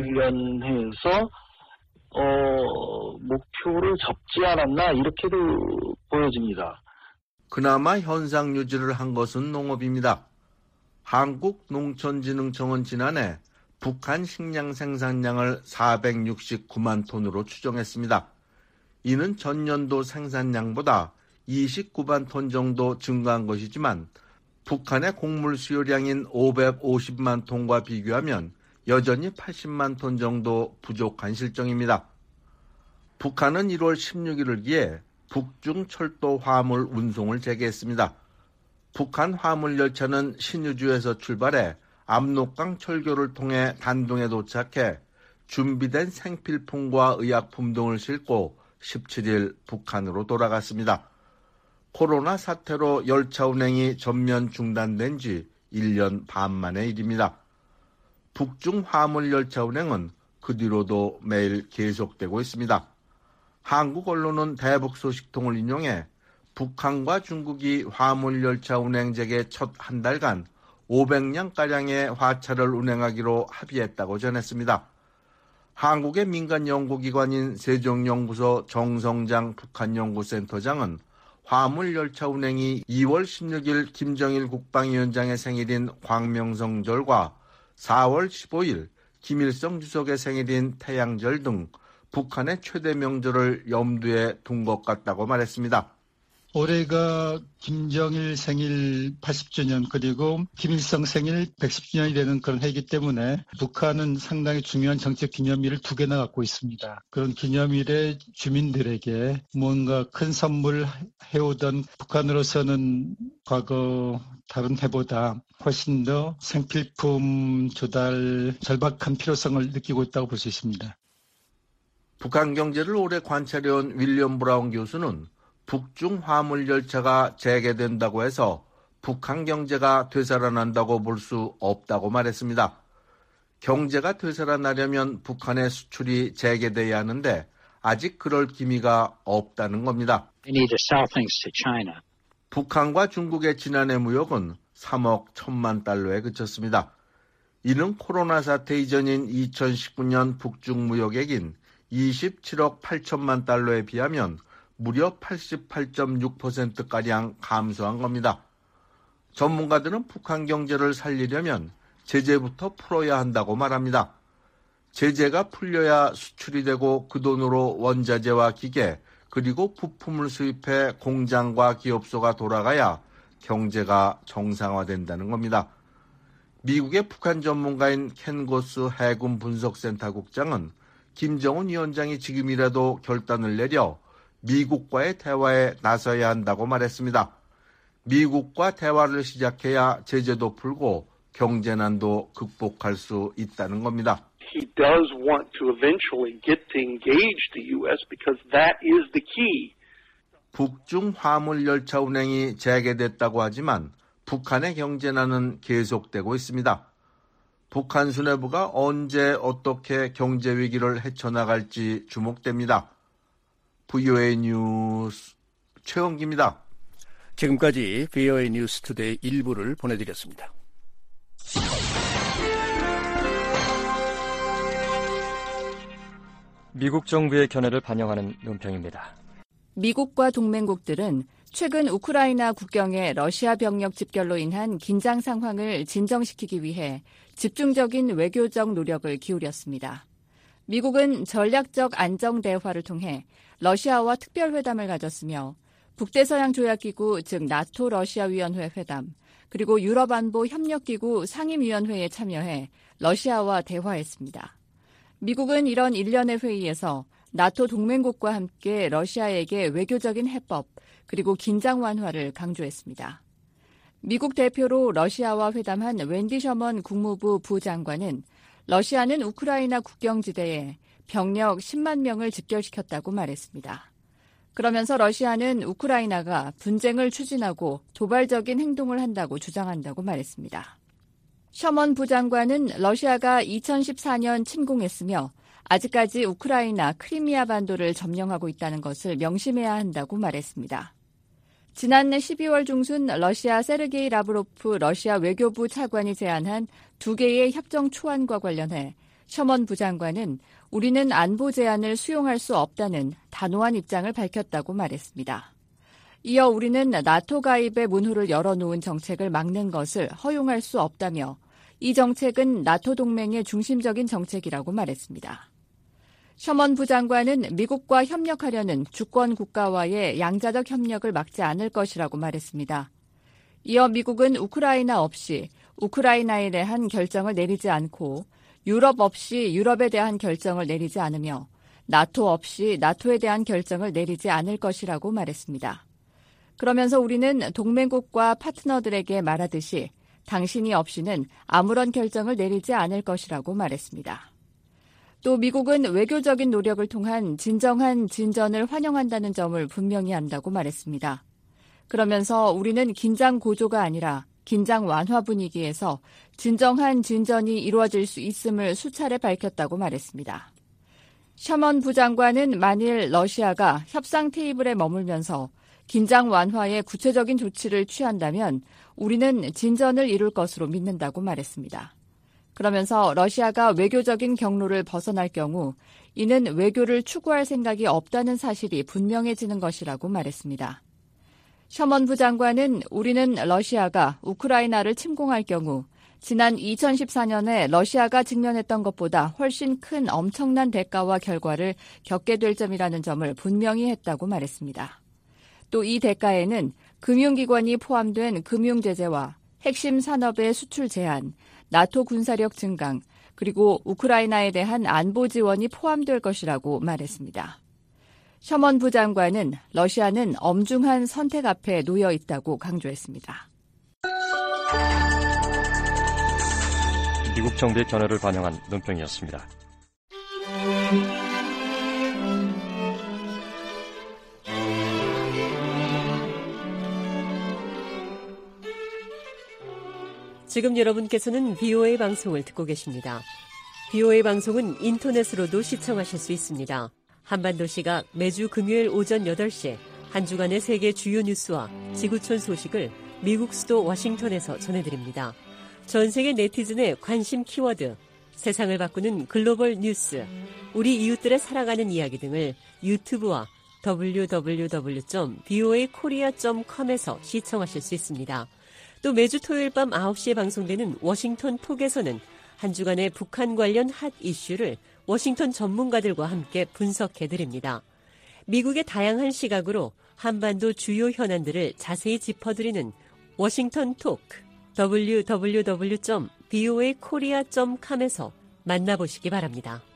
관련해서 어, 목표를 접지 않았나 이렇게도 보여집니다. 그나마 현상 유지를 한 것은 농업입니다. 한국농촌진흥청은 지난해 북한 식량 생산량을 사백육십구만 톤으로 추정했습니다. 이는 전년도 생산량보다 이십구만 톤 정도 증가한 것이지만 북한의 곡물 수요량인 오백오십만 톤과 비교하면 여전히 팔십만 톤 정도 부족한 실정입니다. 북한은 일월 십육일을 기해 북중 철도 화물 운송을 재개했습니다. 북한 화물 열차는 신의주에서 출발해 압록강 철교를 통해 단동에 도착해 준비된 생필품과 의약품 등을 싣고 십칠일 북한으로 돌아갔습니다. 코로나 사태로 열차 운행이 전면 중단된 지 일 년 반 만의 일입니다. 북중 화물 열차 운행은 그 뒤로도 매일 계속되고 있습니다. 한국 언론은 대북 소식통을 인용해 북한과 중국이 화물 열차 운행 재개 첫 한 달간 오백 량가량의 화차를 운행하기로 합의했다고 전했습니다. 한국의 민간 연구기관인 세종연구소 정성장 북한연구센터장은 화물 열차 운행이 이월 십육일 김정일 국방위원장의 생일인 광명성절과 사월 십오일 김일성 주석의 생일인 태양절 등 북한의 최대 명절을 염두에 둔 것 같다고 말했습니다. 올해가 김정일 생일 팔십 주년 그리고 김일성 생일 백십 주년이 되는 그런 해이기 때문에 북한은 상당히 중요한 정책 기념일을 두 개나 갖고 있습니다. 그런 기념일에 주민들에게 뭔가 큰 선물을 해오던 북한으로서는 과거 다른 해보다 훨씬 더 생필품 조달 절박한 필요성을 느끼고 있다고 볼 수 있습니다. 북한 경제를 오래 관찰해온 윌리엄 브라운 교수는 북중 화물 열차가 재개된다고 해서 북한 경제가 되살아난다고 볼 수 없다고 말했습니다. 경제가 되살아나려면 북한의 수출이 재개돼야 하는데 아직 그럴 기미가 없다는 겁니다. 북한과 중국의 지난해 무역은 삼억 천만 달러에 그쳤습니다. 이는 코로나 사태 이전인 이천십구 년 북중 무역액인 이십칠억 팔천만 달러에 비하면 무려 팔십팔 점 육 퍼센트가량 감소한 겁니다. 전문가들은 북한 경제를 살리려면 제재부터 풀어야 한다고 말합니다. 제재가 풀려야 수출이 되고 그 돈으로 원자재와 기계 그리고 부품을 수입해 공장과 기업소가 돌아가야 경제가 정상화된다는 겁니다. 미국의 북한 전문가인 켄 고스 해군 분석센터 국장은 김정은 위원장이 지금이라도 결단을 내려 미국과의 대화에 나서야 한다고 말했습니다. 미국과 대화를 시작해야 제재도 풀고 경제난도 극복할 수 있다는 겁니다. He does want to eventually get to engage the U S because that is the key. 북중 화물 열차 운행이 재개됐다고 하지만 북한의 경제난은 계속되고 있습니다. 북한 수뇌부가 언제 어떻게 경제 위기를 헤쳐나갈지 주목됩니다. 브이오에이 뉴스 최원기입니다. 지금까지 브이오에이 뉴스 투데이 일부를 보내드렸습니다. 미국 정부의 견해를 반영하는 논평입니다. 미국과 동맹국들은 최근 우크라이나 국경의 러시아 병력 집결로 인한 긴장 상황을 진정시키기 위해 집중적인 외교적 노력을 기울였습니다. 미국은 전략적 안정 대화를 통해 러시아와 특별회담을 가졌으며 북대서양조약기구 즉 나토 러시아위원회 회담 그리고 유럽안보협력기구 상임위원회에 참여해 러시아와 대화했습니다. 미국은 이런 일련의 회의에서 나토 동맹국과 함께 러시아에게 외교적인 해법 그리고 긴장 완화를 강조했습니다. 미국 대표로 러시아와 회담한 웬디 셔먼 국무부 부장관은 러시아는 우크라이나 국경지대에 병력 십만 명을 집결시켰다고 말했습니다. 그러면서 러시아는 우크라이나가 분쟁을 추진하고 도발적인 행동을 한다고 주장한다고 말했습니다. 셔먼 부장관은 러시아가 이천십사 년 침공했으며 아직까지 우크라이나 크리미아 반도를 점령하고 있다는 것을 명심해야 한다고 말했습니다. 지난해 십이월 중순 러시아 세르게이 라브로프 러시아 외교부 차관이 제안한 두 개의 협정 초안과 관련해 셔먼 부장관은 우리는 안보 제안을 수용할 수 없다는 단호한 입장을 밝혔다고 말했습니다. 이어 우리는 나토 가입의 문호를 열어놓은 정책을 막는 것을 허용할 수 없다며 이 정책은 나토 동맹의 중심적인 정책이라고 말했습니다. 셔먼 부장관은 미국과 협력하려는 주권 국가와의 양자적 협력을 막지 않을 것이라고 말했습니다. 이어 미국은 우크라이나 없이 우크라이나에 대한 결정을 내리지 않고 유럽 없이 유럽에 대한 결정을 내리지 않으며 나토 없이 나토에 대한 결정을 내리지 않을 것이라고 말했습니다. 그러면서 우리는 동맹국과 파트너들에게 말하듯이 당신이 없이는 아무런 결정을 내리지 않을 것이라고 말했습니다. 또 미국은 외교적인 노력을 통한 진정한 진전을 환영한다는 점을 분명히 한다고 말했습니다. 그러면서 우리는 긴장 고조가 아니라 긴장 완화 분위기에서 진정한 진전이 이루어질 수 있음을 수차례 밝혔다고 말했습니다. 셔먼 부장관은 만일 러시아가 협상 테이블에 머물면서 긴장 완화에 구체적인 조치를 취한다면 우리는 진전을 이룰 것으로 믿는다고 말했습니다. 그러면서 러시아가 외교적인 경로를 벗어날 경우 이는 외교를 추구할 생각이 없다는 사실이 분명해지는 것이라고 말했습니다. 셔먼 부장관은 우리는 러시아가 우크라이나를 침공할 경우 지난 이천십사 년에 러시아가 직면했던 것보다 훨씬 큰 엄청난 대가와 결과를 겪게 될 점이라는 점을 분명히 했다고 말했습니다. 또 이 대가에는 금융기관이 포함된 금융제재와 핵심 산업의 수출 제한, 나토 군사력 증강, 그리고 우크라이나에 대한 안보 지원이 포함될 것이라고 말했습니다. 셔먼 부장관은 러시아는 엄중한 선택 앞에 놓여 있다고 강조했습니다. 미국 정부의 견해를 반영한 논평이었습니다. 지금 여러분께서는 비오에이 방송을 듣고 계십니다. 비오에이 방송은 인터넷으로도 시청하실 수 있습니다. 한반도 시각 매주 금요일 오전 여덟 시 한 주간의 세계 주요 뉴스와 지구촌 소식을 미국 수도 워싱턴에서 전해드립니다. 전 세계 네티즌의 관심 키워드, 세상을 바꾸는 글로벌 뉴스, 우리 이웃들의 살아가는 이야기 등을 유튜브와 더블유 더블유 더블유 점 비오에이 코리아 점 컴에서 시청하실 수 있습니다. 또 매주 토요일 밤 아홉 시에 방송되는 워싱턴 톡에서는 한 주간의 북한 관련 핫 이슈를 워싱턴 전문가들과 함께 분석해드립니다. 미국의 다양한 시각으로 한반도 주요 현안들을 자세히 짚어드리는 워싱턴 톡, 더블유 더블유 더블유 점 비오에이 코리아 점 컴에서 만나보시기 바랍니다.